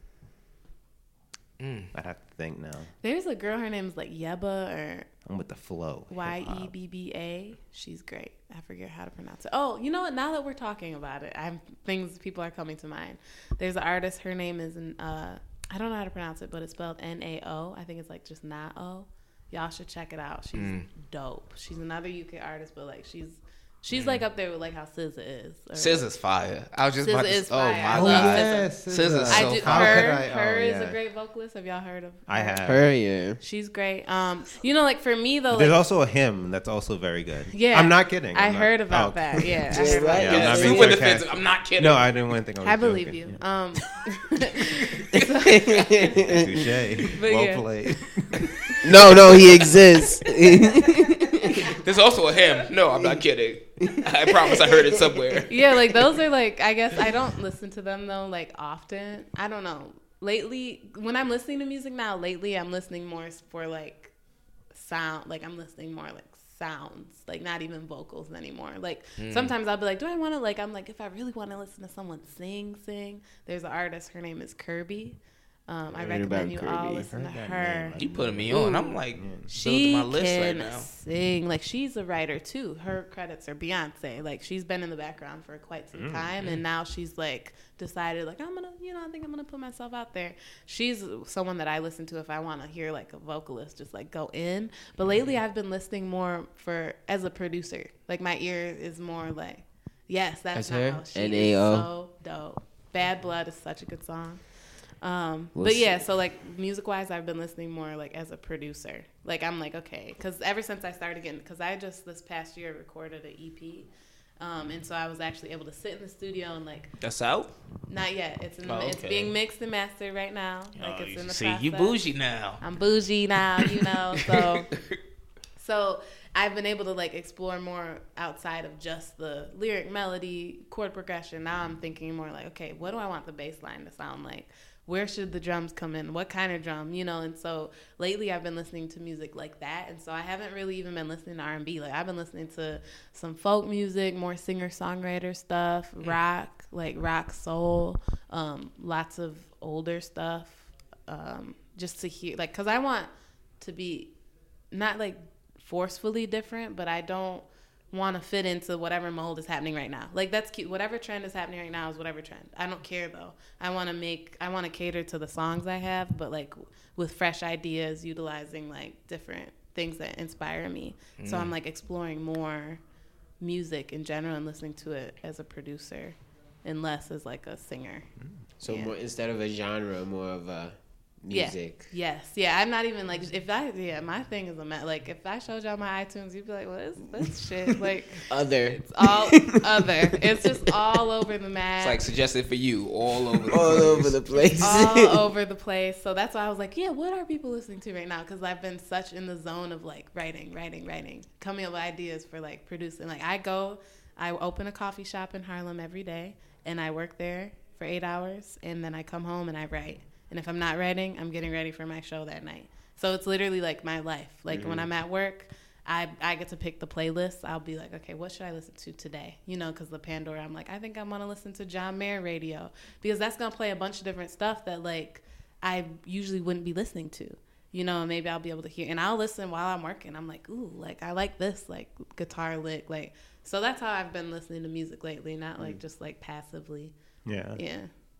Mm. I'd have to think now. There's a girl. Her name's like Yebba or I'm with the flow. Y E hip-hop. B B A. She's great. I forget how to pronounce it. Oh, you know what? Now that we're talking about it, I'm things people are coming to mind. There's an artist. Her name is uh, I don't know how to pronounce it, but it's spelled N A O. I think it's like just Na O. Y'all should check it out. She's Mm. dope. She's another U K artist, but like she's she's like up there with like how S Z A is. or- S Z A's fire. I was just S Z A about to is Oh fire. my I Oh, love god. yes. S Z A's I so do, How her could I- her oh, is yeah. a great vocalist. Have y'all heard of? I her? have. Her, yeah. She's great. Um, you know, like for me though, There's like, also a hymn that's also very good. yeah, I'm not kidding. I I'm not- heard about oh. that. Yeah, I Yeah, heard about right. Yeah, I'm that. not Yeah, being super sarcastic. defensive. I'm not kidding. No, I didn't want to think I was I believe joking. you. Um, Touche. But Well yeah. played. No, no, he exists. There's also a hymn. No, I'm not kidding. I promise I heard it somewhere. yeah, like those are like I guess I don't listen to them though like often. I don't know. Lately, when I'm listening to music now, lately I'm listening more for like sound. Like I'm listening more like sounds, like not even vocals anymore. Like Mm. sometimes I'll be like, do I want to like? I'm like, if I really want to listen to someone sing, sing. There's an artist. Her name is Kirby. Um, I Heard about recommend you all Kirby. listen to Heard that her. name. You putting me on. I'm like She building my list can right now. sing. Like she's a writer too. Her credits are Beyonce. Like she's been in the background for quite some Mm, time, and now she's like decided like I'm gonna, you know, I think I'm gonna put myself out there. She's someone that I listen to if I want to hear like a vocalist just like go in. But lately I've been listening more for as a producer. Like my ear is more like, yes, that's That's not her? how she N is A O. so dope. Bad Blood is such a good song. Um, We'll but see. yeah, so like music wise, I've been listening more like as a producer. Like I'm like, okay, because ever since I started getting, because I just this past year recorded an E P. Um, and so I was actually able to sit in the studio and like, That's out? not yet. It's in the, Oh, it's okay. being mixed and mastered right now. Like Oh, it's you in the see, process. you bougie now. I'm bougie now, you know. So, so I've been able to like explore more outside of just the lyric, melody, chord progression. Now I'm thinking more like, okay, what do I want the bass line to sound like? Where should the drums come in? What kind of drum, you know? And so lately I've been listening to music like that. And so I haven't really even been listening to R and B. Like I've been listening to some folk music, more singer-songwriter stuff, rock, like rock soul, um, lots of older stuff, um, just to hear, like, because I want to be not like forcefully different, but I don't want to fit into whatever mold is happening right now. Like that's cute. Whatever trend is happening right now is whatever trend. I don't care though. I want to make, I want to cater to the songs I have, but like with fresh ideas, utilizing like different things that inspire me. Mm. So I'm like exploring more music in general and listening to it as a producer and less as like a singer. So Yeah. more instead of a genre, more of a music. Yeah. Yes. Yeah. I'm not even like if I yeah my thing is a ma- like if I showed y'all my iTunes, you'd be like, what is this shit? Like Other. it's all other. It's just all over the map. It's like suggested for you all over the All place. over the place. all over the place. So that's why I was like, yeah, what are people listening to right now? Because I've been such in the zone of like writing, writing, writing, coming up with ideas for like producing. Like I go, I open a coffee shop in Harlem every day, and I work there for eight hours, and then I come home and I write. And if I'm not writing, I'm getting ready for my show that night. So it's literally like my life. Like Mm-hmm. when I'm at work, I I get to pick the playlist. I'll be like, okay, what should I listen to today? You know, because the Pandora, I'm like, I think I want to listen to John Mayer radio because that's gonna play a bunch of different stuff that like I usually wouldn't be listening to. You know, maybe I'll be able to hear, and I'll listen while I'm working. I'm like, ooh, like I like this, like guitar lick, like. So that's how I've been listening to music lately, not like just like passively. Yeah. Yeah.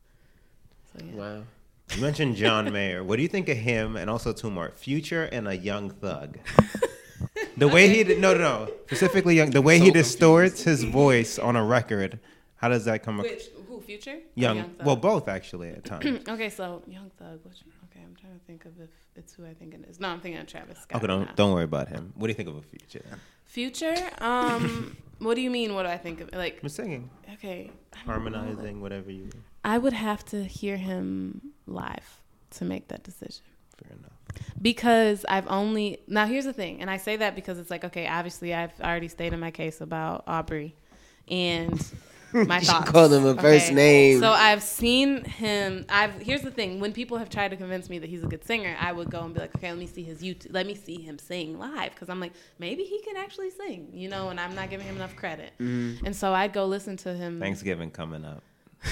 So yeah. Wow. You mentioned John Mayer. What do you think of him and also two more, Future and a Young Thug? The way he did, no, no, no, specifically Young, the way So he distorts his voice on a record, how does that come? Which who Future? Or Young, Young Thug? well, both actually at times. Okay, so Young Thug. Which, okay, I'm trying to think of if it's who I think it is. No, I'm thinking of Travis Scott. Okay, don't now. don't worry about him. What do you think of a Future? Then? Future. Um, what do you mean? What do I think of? Like I'm singing, okay, I don't know, harmonizing, like, whatever you. I would have to hear him live to make that decision. Fair enough. Because I've only now here's the thing, and I say that because it's like, okay, obviously I've already stated my case about Aubrey and my You thoughts. called him a first okay? name. So I've seen him. I've here's the thing: when people have tried to convince me that he's a good singer, I would go and be like, okay, let me see his YouTube. Let me see him sing live, because I'm like, maybe he can actually sing, you know. And I'm not giving him enough credit. Mm-hmm. And so I'd go listen to him. Thanksgiving coming up.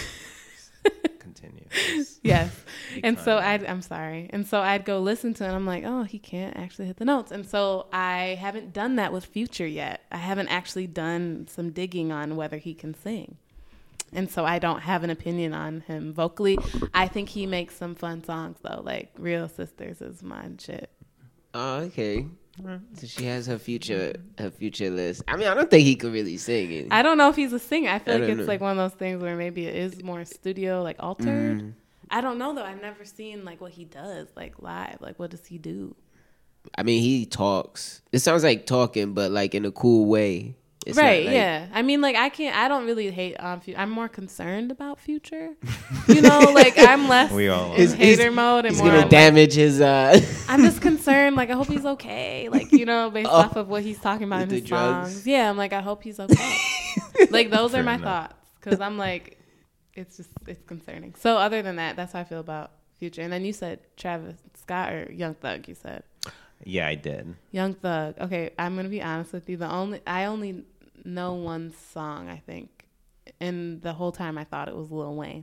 Continue. Yes. And so I'd, I'm sorry. And so I'd go listen to it and I'm like, oh, he can't actually hit the notes. And so I haven't done that with Future yet. I haven't actually done some digging on whether he can sing. And so I don't have an opinion on him vocally. I think he makes some fun songs though. Like Real Sisters is my shit. Oh, okay. So she has her future her future list. I mean, I don't think he could really sing it. I don't know if he's a singer. I feel I like don't it's know. like one of those things where maybe it is more studio, like altered. Mm. I don't know though. I've never seen like what he does like live. Like what does he do? I mean, he talks. It sounds like talking, but like in a cool way. It's not Right, like- yeah. I mean, like, I can't, I don't really hate on Future. I'm more concerned about Future. You know, like, I'm less We all in are. hater He's- mode and He's more gonna on, damage his. Uh, like, I'm just concerned, like, I hope he's okay. Like, you know, based Oh, off of what he's talking about in with his the drugs? songs. Yeah, I'm like, I hope he's okay. Like, those Fair are my enough. thoughts. Because I'm like, it's just, it's concerning. So, other than that, that's how I feel about Future. And then you said Travis Scott or Young Thug, you said. Yeah, I did. Young Thug. Okay, I'm gonna be honest with you. The only I only know one song, I think, and the whole time I thought it was Lil Wayne,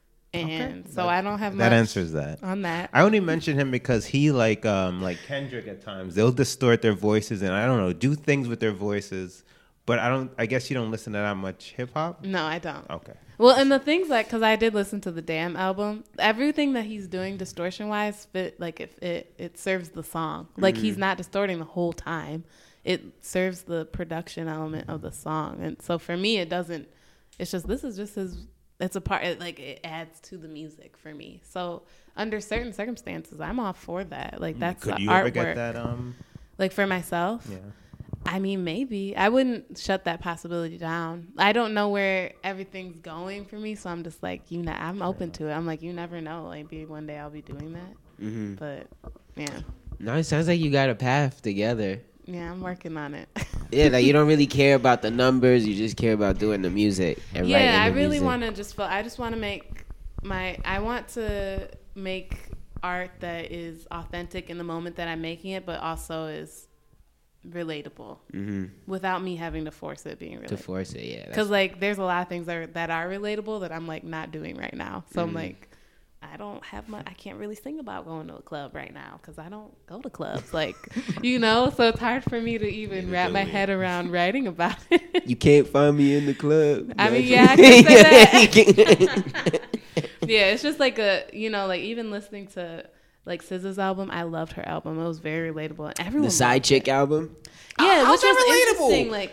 and so I don't have That much answers that. on that. I only mention him because he like um like Kendrick at times. They'll distort their voices and I don't know, do things with their voices. But I don't. I guess you don't listen to that much hip hop. No, I don't. Okay. Well, and the things like, because I did listen to the Damn album, everything that he's doing distortion wise, fit like if it it serves the song. Like he's not distorting the whole time. It serves the production element of the song, and so for me, it doesn't. It's just this is just his. It's a part. It, like it adds to the music for me. So under certain circumstances, I'm all for that. Like that's Could the you artwork. ever get that? Um. Like for myself. Yeah. I mean, maybe. I wouldn't shut that possibility down. I don't know where everything's going for me, so I'm just like, you know, I'm open to it. I'm like, you never know. Like, maybe one day I'll be doing that. Mm-hmm. But, yeah. No, it sounds like you got a path together. Yeah, I'm working on it. Yeah, like you don't really care about the numbers. You just care about doing the music and writing Yeah, I the really music. want to just feel, I just want to make my, I want to make art that is authentic in the moment that I'm making it, but also is relatable mm-hmm. without me having to force it being relatable. to force it. Yeah, Because, like, there's a lot of things that are, that are relatable that I'm, like, not doing right now. So Mm-hmm. I'm like, I don't have much, I can't really sing about going to a club right now because I don't go to clubs. Like, you know, so it's hard for me to even wrap my head around writing about it. you can't find me in the club. I mean, That's- yeah, I can say that. Yeah, it's just like a, you know, like even listening to like S Z A's album, I loved her album. It was very relatable. And everyone the side loved chick it. album. Yeah, How's which that was relatable? interesting. Like,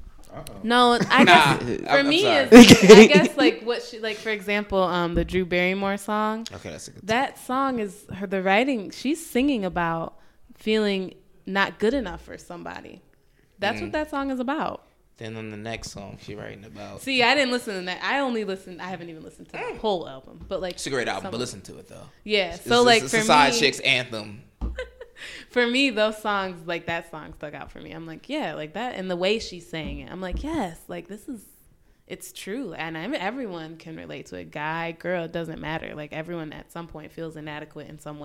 no, I Nah, guess for I'm- I'm me sorry. is I guess like what she like for example, um, the Drew Barrymore song. Okay, that's a good. That song is her the writing. She's singing about feeling not good enough for somebody. That's what that song is about. Then on the next song, she writing about. See, I didn't listen to that. I only listened. I haven't even listened to the whole album, but like It's a great album, some- but listen to it though. Yeah, It's- so it's, like it's for a side me, chick's anthem. for me, those songs, like that song stuck out for me. I'm like, yeah, like that, and the way she's saying it, I'm like, yes, like this is, it's true, and I mean, everyone can relate to it. Guy, girl, it doesn't matter. Like everyone at some point feels inadequate in some way,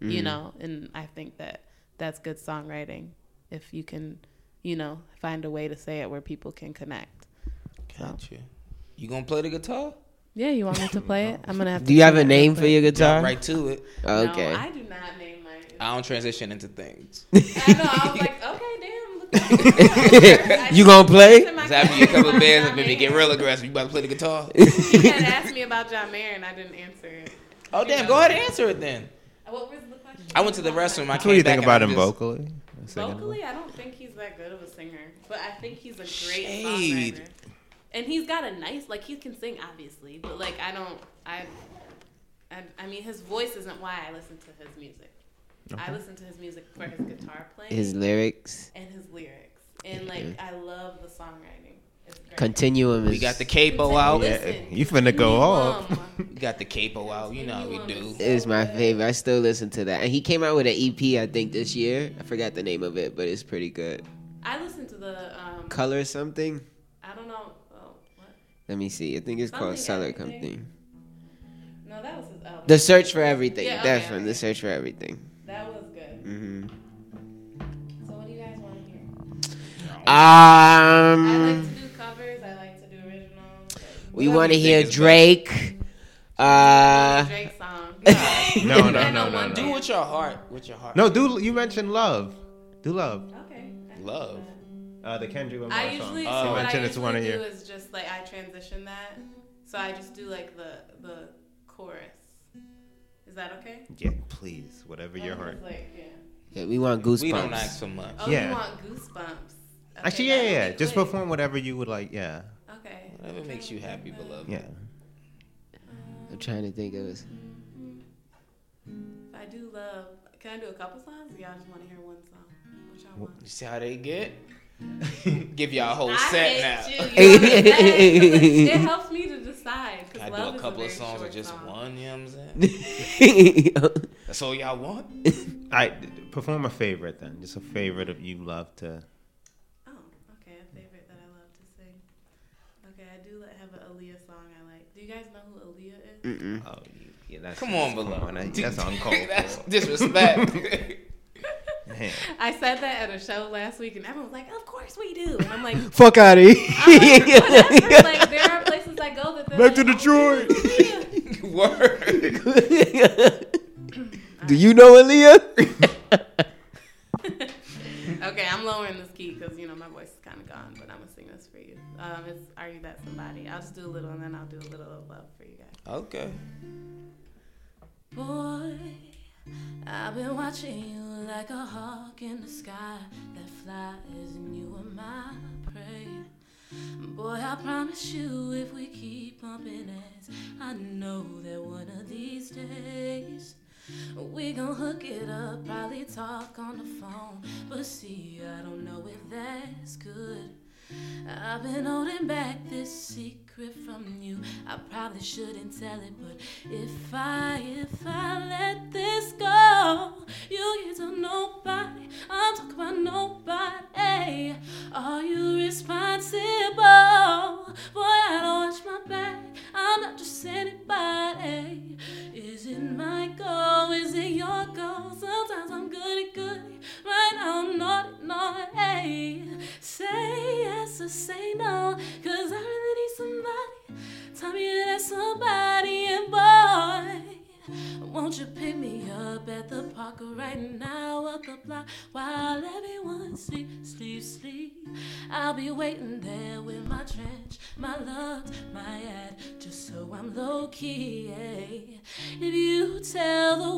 you Mm-hmm. know, and I think that that's good songwriting if you can, you know, find a way to say it where people can connect. Gotcha. You gonna play the guitar? Yeah, you want me to play it? I'm gonna have to. Do you have figure a it name out for your quick. guitar? Jump right to it. Oh, okay. No, I do not name my. I don't transition into things. I know. I was like, okay, damn. Look at You gonna play? It's after you a couple of bands and maybe get real aggressive. You about to play the guitar? You had asked me about John Mayer and I didn't answer it. Oh damn! Go ahead and answer it then. What was the question? I went to the restroom. I What came do you back think and about I'm him just- vocally? Singing? Vocally, I don't think he's that good of a singer, but I think he's a great Shade. songwriter. And he's got a nice, like he can sing obviously, but like I don't, I, I, I mean his voice isn't why I listen to his music. Okay. I listen to his music for his guitar playing, His lyrics. and his lyrics, and like Yeah. I love the songwriting. It's great. Continuum is. We got the capo out. Listen, You finna go off. We got the capo out. You know how we do. Is my favorite. I still listen to that. And he came out with an E P, I think, this year. I forgot the name of it, but it's pretty good. I listen to the um, Color something? I don't know. Oh, what? Let me see. I think it's called Something Cellar Everything. Something. No, that was his album. The Search for Everything. Yeah, That's okay, from okay. The Search for Everything. That was good. hmm So what do you guys want to hear? Um, I like to do covers. I like to do originals. Like, we Whatever want to you hear think is Drake. Uh, Drake song. No, no, no, no, no. Do with your heart. With your heart. No, do you mentioned love? Do love. Okay. I can Love. do that. Uh, the Kendrick Lamar I song. usually, You so what I mentioned it's one of usually do your. is just like I transition that. So I just do like the the chorus. Is that okay? Yeah, please, whatever your Oh, heart. it's Like, yeah. yeah, we want goosebumps. We don't ask for much. Oh, Yeah. you want goosebumps? Okay, Actually, yeah, that'll yeah. be Just quick. perform whatever you would like. Yeah, Okay. Whatever makes you happy, beloved. yeah. I'm trying to think of it. I do love. Can I do a couple songs? Or y'all just want to hear one song? What y'all want? You see how they get? Give y'all a whole I set hate now. you. You understand? it helps me to decide. 'cause I do love a is couple of very songs or short just song. one, you know what I'm saying? That's all y'all want? I perform a favorite then. Just a favorite of you love to. Oh, okay. A favorite that I love to sing. Okay, I do like- have an Aaliyah song I like. Do you guys know who Aaliyah is? Mm-mm. Oh, you- yeah, that's. Come on, come beloved. on, that- That's uncalled That's for. disrespect. Man. I said that at a show last week, and everyone was like, "Of course we do." And I'm like, Fuck out of here. I'm like, whatever. Like, there are places I go that they're Back like, to Detroit. "Oh, Word. Do you know Aaliyah? okay, I'm lowering this key because you know my voice is kind of gone, but I'm gonna sing this for you. Um, it's "Are You That Somebody?" I'll just do a little, and then I'll do a little of love for you guys. Okay. Boy, I've been watching you like a hawk in the sky that flies, and you are my prey. Boy, I promise you, if we keep bumping heads, I know that one of these days we gon' hook it up, probably talk on the phone. But see, I don't know if that's good. I've been holding back this secret from you. I probably shouldn't tell it, but if I, if I let this go, you get to nobody. I'm talking about nobody. Are you responsible? Boy, I don't watch my back. I'm not just anybody. Is it my goal? Is it your goal? Sometimes I'm goody goody. Right now I'm naughty naughty. Say yes or say no, 'cause I really need somebody. Tell me that somebody, and boy, won't you pick me up at the park right now, up the block, while everyone sleep, sleep, sleep. I'll be waiting there with my trench, my lugs, my ad, just so I'm low key. Yeah. If you tell the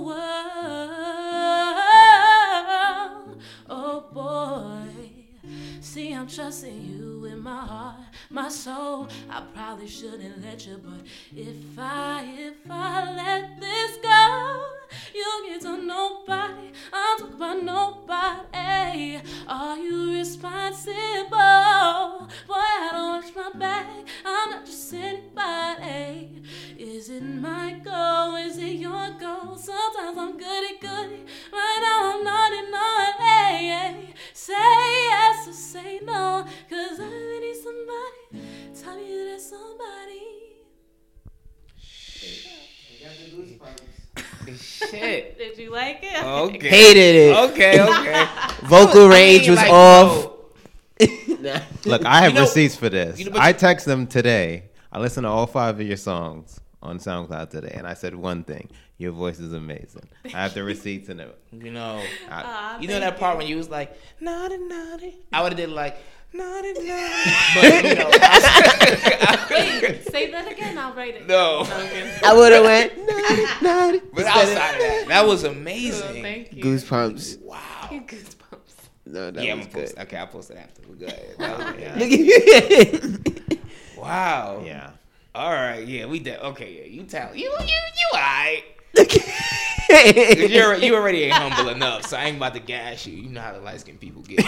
world, oh boy. See, I'm trusting you with my heart, my soul. I probably shouldn't let you, but if I, if I let this go, you'll get to nobody. I'm talking about nobody. Are you responsible? Boy, I don't watch my back. I'm not just anybody. Is it my goal? Is it your goal? Sometimes I'm goody goody. Right now I'm naughty naughty. Say yes or say no, 'cause I really need somebody. Tell me there's somebody. Shit. Did you like it? Okay. Hated it. Okay, okay. Vocal range was like, off. no. Look, I have You know- receipts for this. you know, but I you- text them today. I listened to all five of your songs on SoundCloud today, and I said one thing: your voice is amazing. I have the receipts and it. You know, I, Aw, you know thank that part you. when you was like naughty naughty. I would have did like naughty naughty. But you know, I, Wait, say that again. I'll write it. no. I would have went naughty, naughty. But outside of that, that was amazing. Oh, thank you. Goosebumps. Wow. Goosebumps. No, that Yeah, I'm was gonna post. good. Okay, I'll post it after. We're good. That was- yeah. Look at Wow. yeah. All right. Yeah, we did. Okay. Yeah, you tell you you you alright. you. You're you already ain't humble enough, so I ain't about to gas you. You know how the light skinned people get.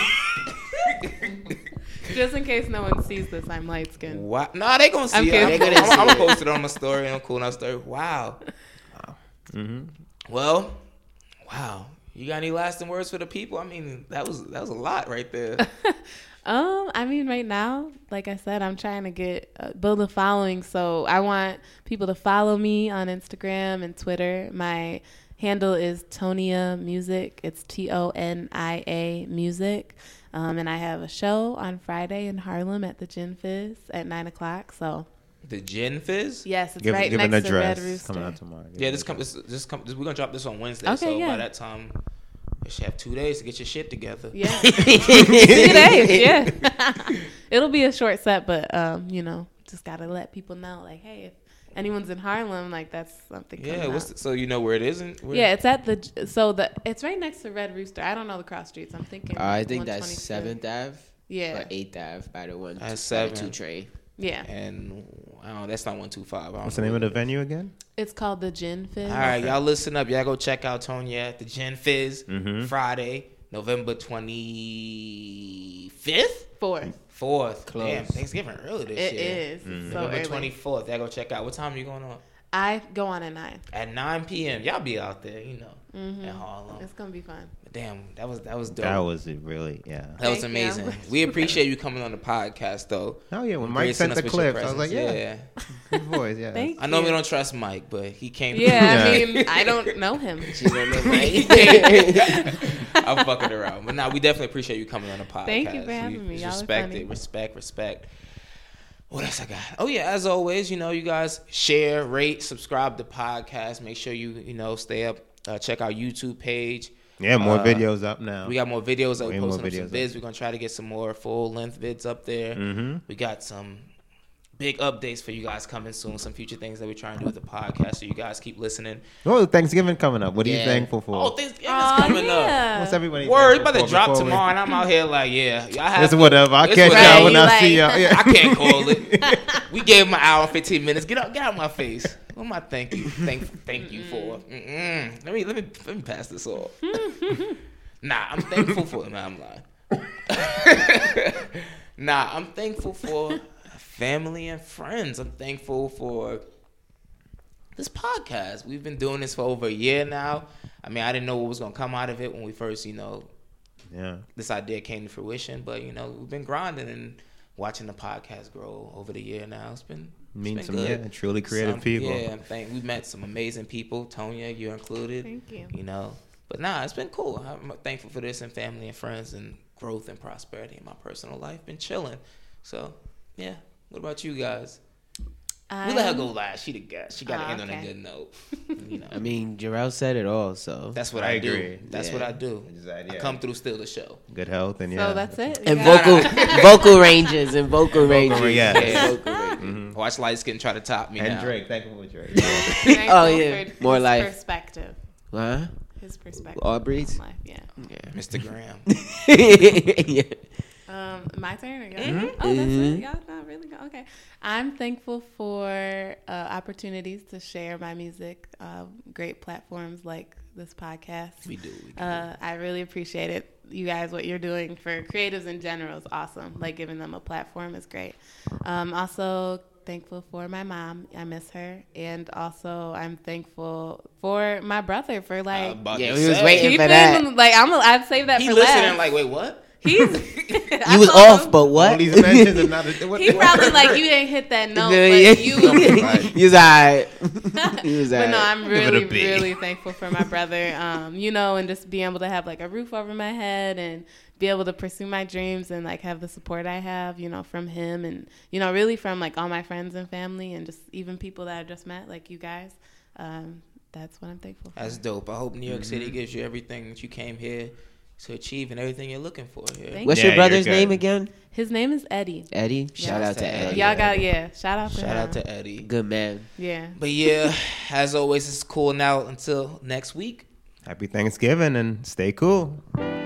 Just in case no one sees this, I'm light skinned. Wow. Nah, they gonna see I'm it. kidding. I'm, They gonna I'm, see I'm it. gonna post it on my story. On Cool Enough Story. Wow. Mm-hmm. Well, wow. You got any lasting words for the people? I mean, that was that was a lot right there. Um, I mean, right now, like I said, I'm trying to get uh, build a following. So I want people to follow me on Instagram and Twitter. My handle is Tonia Music. It's T O N I A Music. Um, and I have a show on Friday in Harlem at the Gin Fizz at nine o'clock. So The Gin Fizz. yes, it's Give, right give an next to address Red Rooster. coming out tomorrow. Give Yeah, an this come address. this, this come. This, we're gonna drop this on Wednesday. Okay, so yeah. by that time, you should have two days to get your shit together. Yeah, two days. Yeah, it'll be a short set, but um, you know, just gotta let people know, like, hey, if anyone's in Harlem, like that's something. Yeah. coming What's up. the, so you know where it isn't? Where? Yeah, it's at the so the it's right next to Red Rooster. I don't know the cross streets. I'm thinking. Uh, I think one that's twenty-two. seventh Ave. Yeah. Or eighth Ave by the one. That's by the seven. two train. Yeah, And I don't know, that's not one two five. What's the name of the venue again? it's called the Gin Fizz. All right, y'all listen up. Y'all go check out Tonya at the Gin Fizz Mhm. Friday, November twenty-fifth? Fourth. fourth. Close. Damn, Thanksgiving early this It year. is. It's so November early. twenty-fourth. Y'all go check out. What time are you going on? I go on at nine. At nine p.m. Y'all be out there, you know, Mhm. in Harlem. It's gonna be fun. Damn, that was that was dope. That was it, really. Yeah. That was Thank you. amazing. We appreciate you coming on the podcast, though. Oh yeah, when And Mike gracing sent us the with your clips, I was like, presence. yeah, good voice. Yeah. Thank I know you. we don't trust Mike, but he came. Yeah, I Yeah. mean, I don't know him. She don't know Mike. I'm fucking around, but now we definitely appreciate you coming on the podcast. Thank you for having We me. Y'all are respect funny. it, respect, respect. What else I got? Oh yeah, as always, you know, you guys share, rate, subscribe to the podcast. Make sure you you know stay up. Uh, check our YouTube page. Yeah, more Uh, videos up now. We got more videos. That Way we're more posting up some videos vids. We're gonna try to get some more full length vids up there. Mhm. We got some big updates for you guys coming soon. Some future things that we're trying to do with the podcast. So you guys keep listening. Oh, Thanksgiving coming up. What are you Yeah. thankful for? Oh, Thanksgiving's Aw, coming up. yeah. What's everybody? Word, it's thankful about to for drop before we- tomorrow, and I'm out here like, yeah, y'all have It's whatever. I it's catch whatever. y'all when I Right, see like- y'all. Yeah. I can't call it. We gave him an hour and fifteen minutes. Get out, get out my face. What am I thank you, thank, thank you for? Mm-mm. Let me, let me, let me pass this off. Nah, I'm thankful for. Nah, I'm lying. Nah, I'm thankful for family and friends. I'm thankful for this podcast. We've been doing this for over a year now. I mean, I didn't know what was gonna come out of it when we first, you know, Yeah. this idea came to fruition. But you know, we've been grinding and watching the podcast grow over the year now. It's been it's Meet been some good. yeah, truly creative Some- people. Yeah, I'm thank. We've met some amazing people. Tonya, you're included. Thank you. You know, but nah, it's been cool. I'm thankful for this and family and friends and growth and prosperity in my personal life. Been chilling. So yeah. What about you guys? We let her go last. She the guest. She got to Oh, end on a okay. good note. You know, I mean, Jarrell said it all, so that's what I I, agree. do. That's Yeah. what I do. Exactly, I yeah. come through, steal the show. Good health and So yeah. that's it. and You got- vocal vocal ranges and vocal ranges. yeah. Yeah. Vocal ranges. Mhm. Watch light skin try to top me And now. Drake, thank you for Drake. Thankful Oh, yeah. for More his life. Perspective. Huh? His perspective. Aubrey's? on life, yeah. Yeah. Mister Graham. yeah. Um, my turn. Or yours? Mm-hmm. Oh, that's Mhm. it. Y'all not really go. Okay. I'm thankful for uh, opportunities to share my music. Uh, great platforms like this podcast. We do. We do. Uh, I really appreciate it. You guys, what you're doing for creatives in general is awesome. Like giving them a platform is great. Um, also thankful for my mom. I miss her, and also I'm thankful for my brother for I like was about Yeah, to we was say. waiting for keeping that. like I'm. A, I've saved that He for listening last. like, wait, what? He's you was off, him, but what? All these mentions are not a, what, he what? probably like, you didn't hit that note, No, but yeah. you. You was alright. You was But alright. no, I'm really, really thankful for my brother. Um, you know, and just being able to have like a roof over my head and be able to pursue my dreams and like have the support I have, you know, from him and, you know, really from like all my friends and family and just even people that I just met, like you guys. Um, that's what I'm thankful for. That's dope. I hope New York Mm-hmm. City gives you everything that you came here to achieve and everything you're looking for here. Thank What's you. your brother's name again? His name is Eddie. Eddie? Shout Yeah. out to Eddie. Y'all got, yeah, shout out to Shout him. out to Eddie. Good man. Yeah. But yeah, as always, it's cool now until next week. Happy Thanksgiving and stay cool.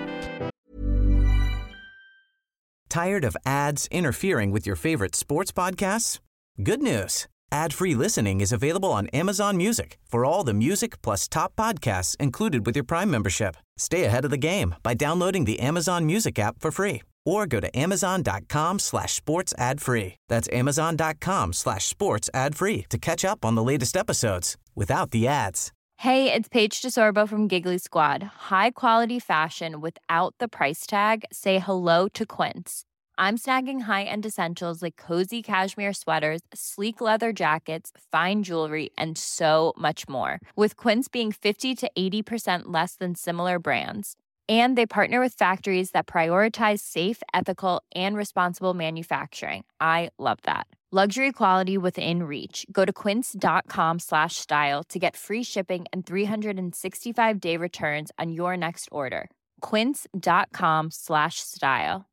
Tired of ads interfering with your favorite sports podcasts? Good news. Ad-free listening is available on Amazon Music for all the music plus top podcasts included with your Prime membership. Stay ahead of the game by downloading the Amazon Music app for free or go to amazon.com slash sports ad free. That's amazon.com slash sports ad free to catch up on the latest episodes without the ads. Hey, it's Paige DeSorbo from Giggly Squad. High quality fashion without the price tag. Say hello to Quince. I'm snagging high-end essentials like cozy cashmere sweaters, sleek leather jackets, fine jewelry, and so much more. With Quince being fifty to eighty percent less than similar brands. And they partner with factories that prioritize safe, ethical, and responsible manufacturing. I love that. Luxury quality within reach. Go to quince.com slash style to get free shipping and three sixty-five day returns on your next order. Quince.com slash style.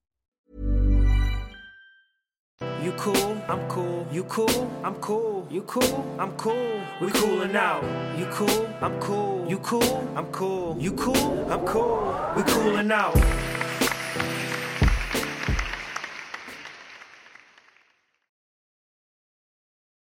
You cool, I'm cool. You cool, I'm cool. You cool, I'm cool. We coolin' out. You cool, I'm cool. You cool, I'm cool. You cool, I'm cool. We coolin' out.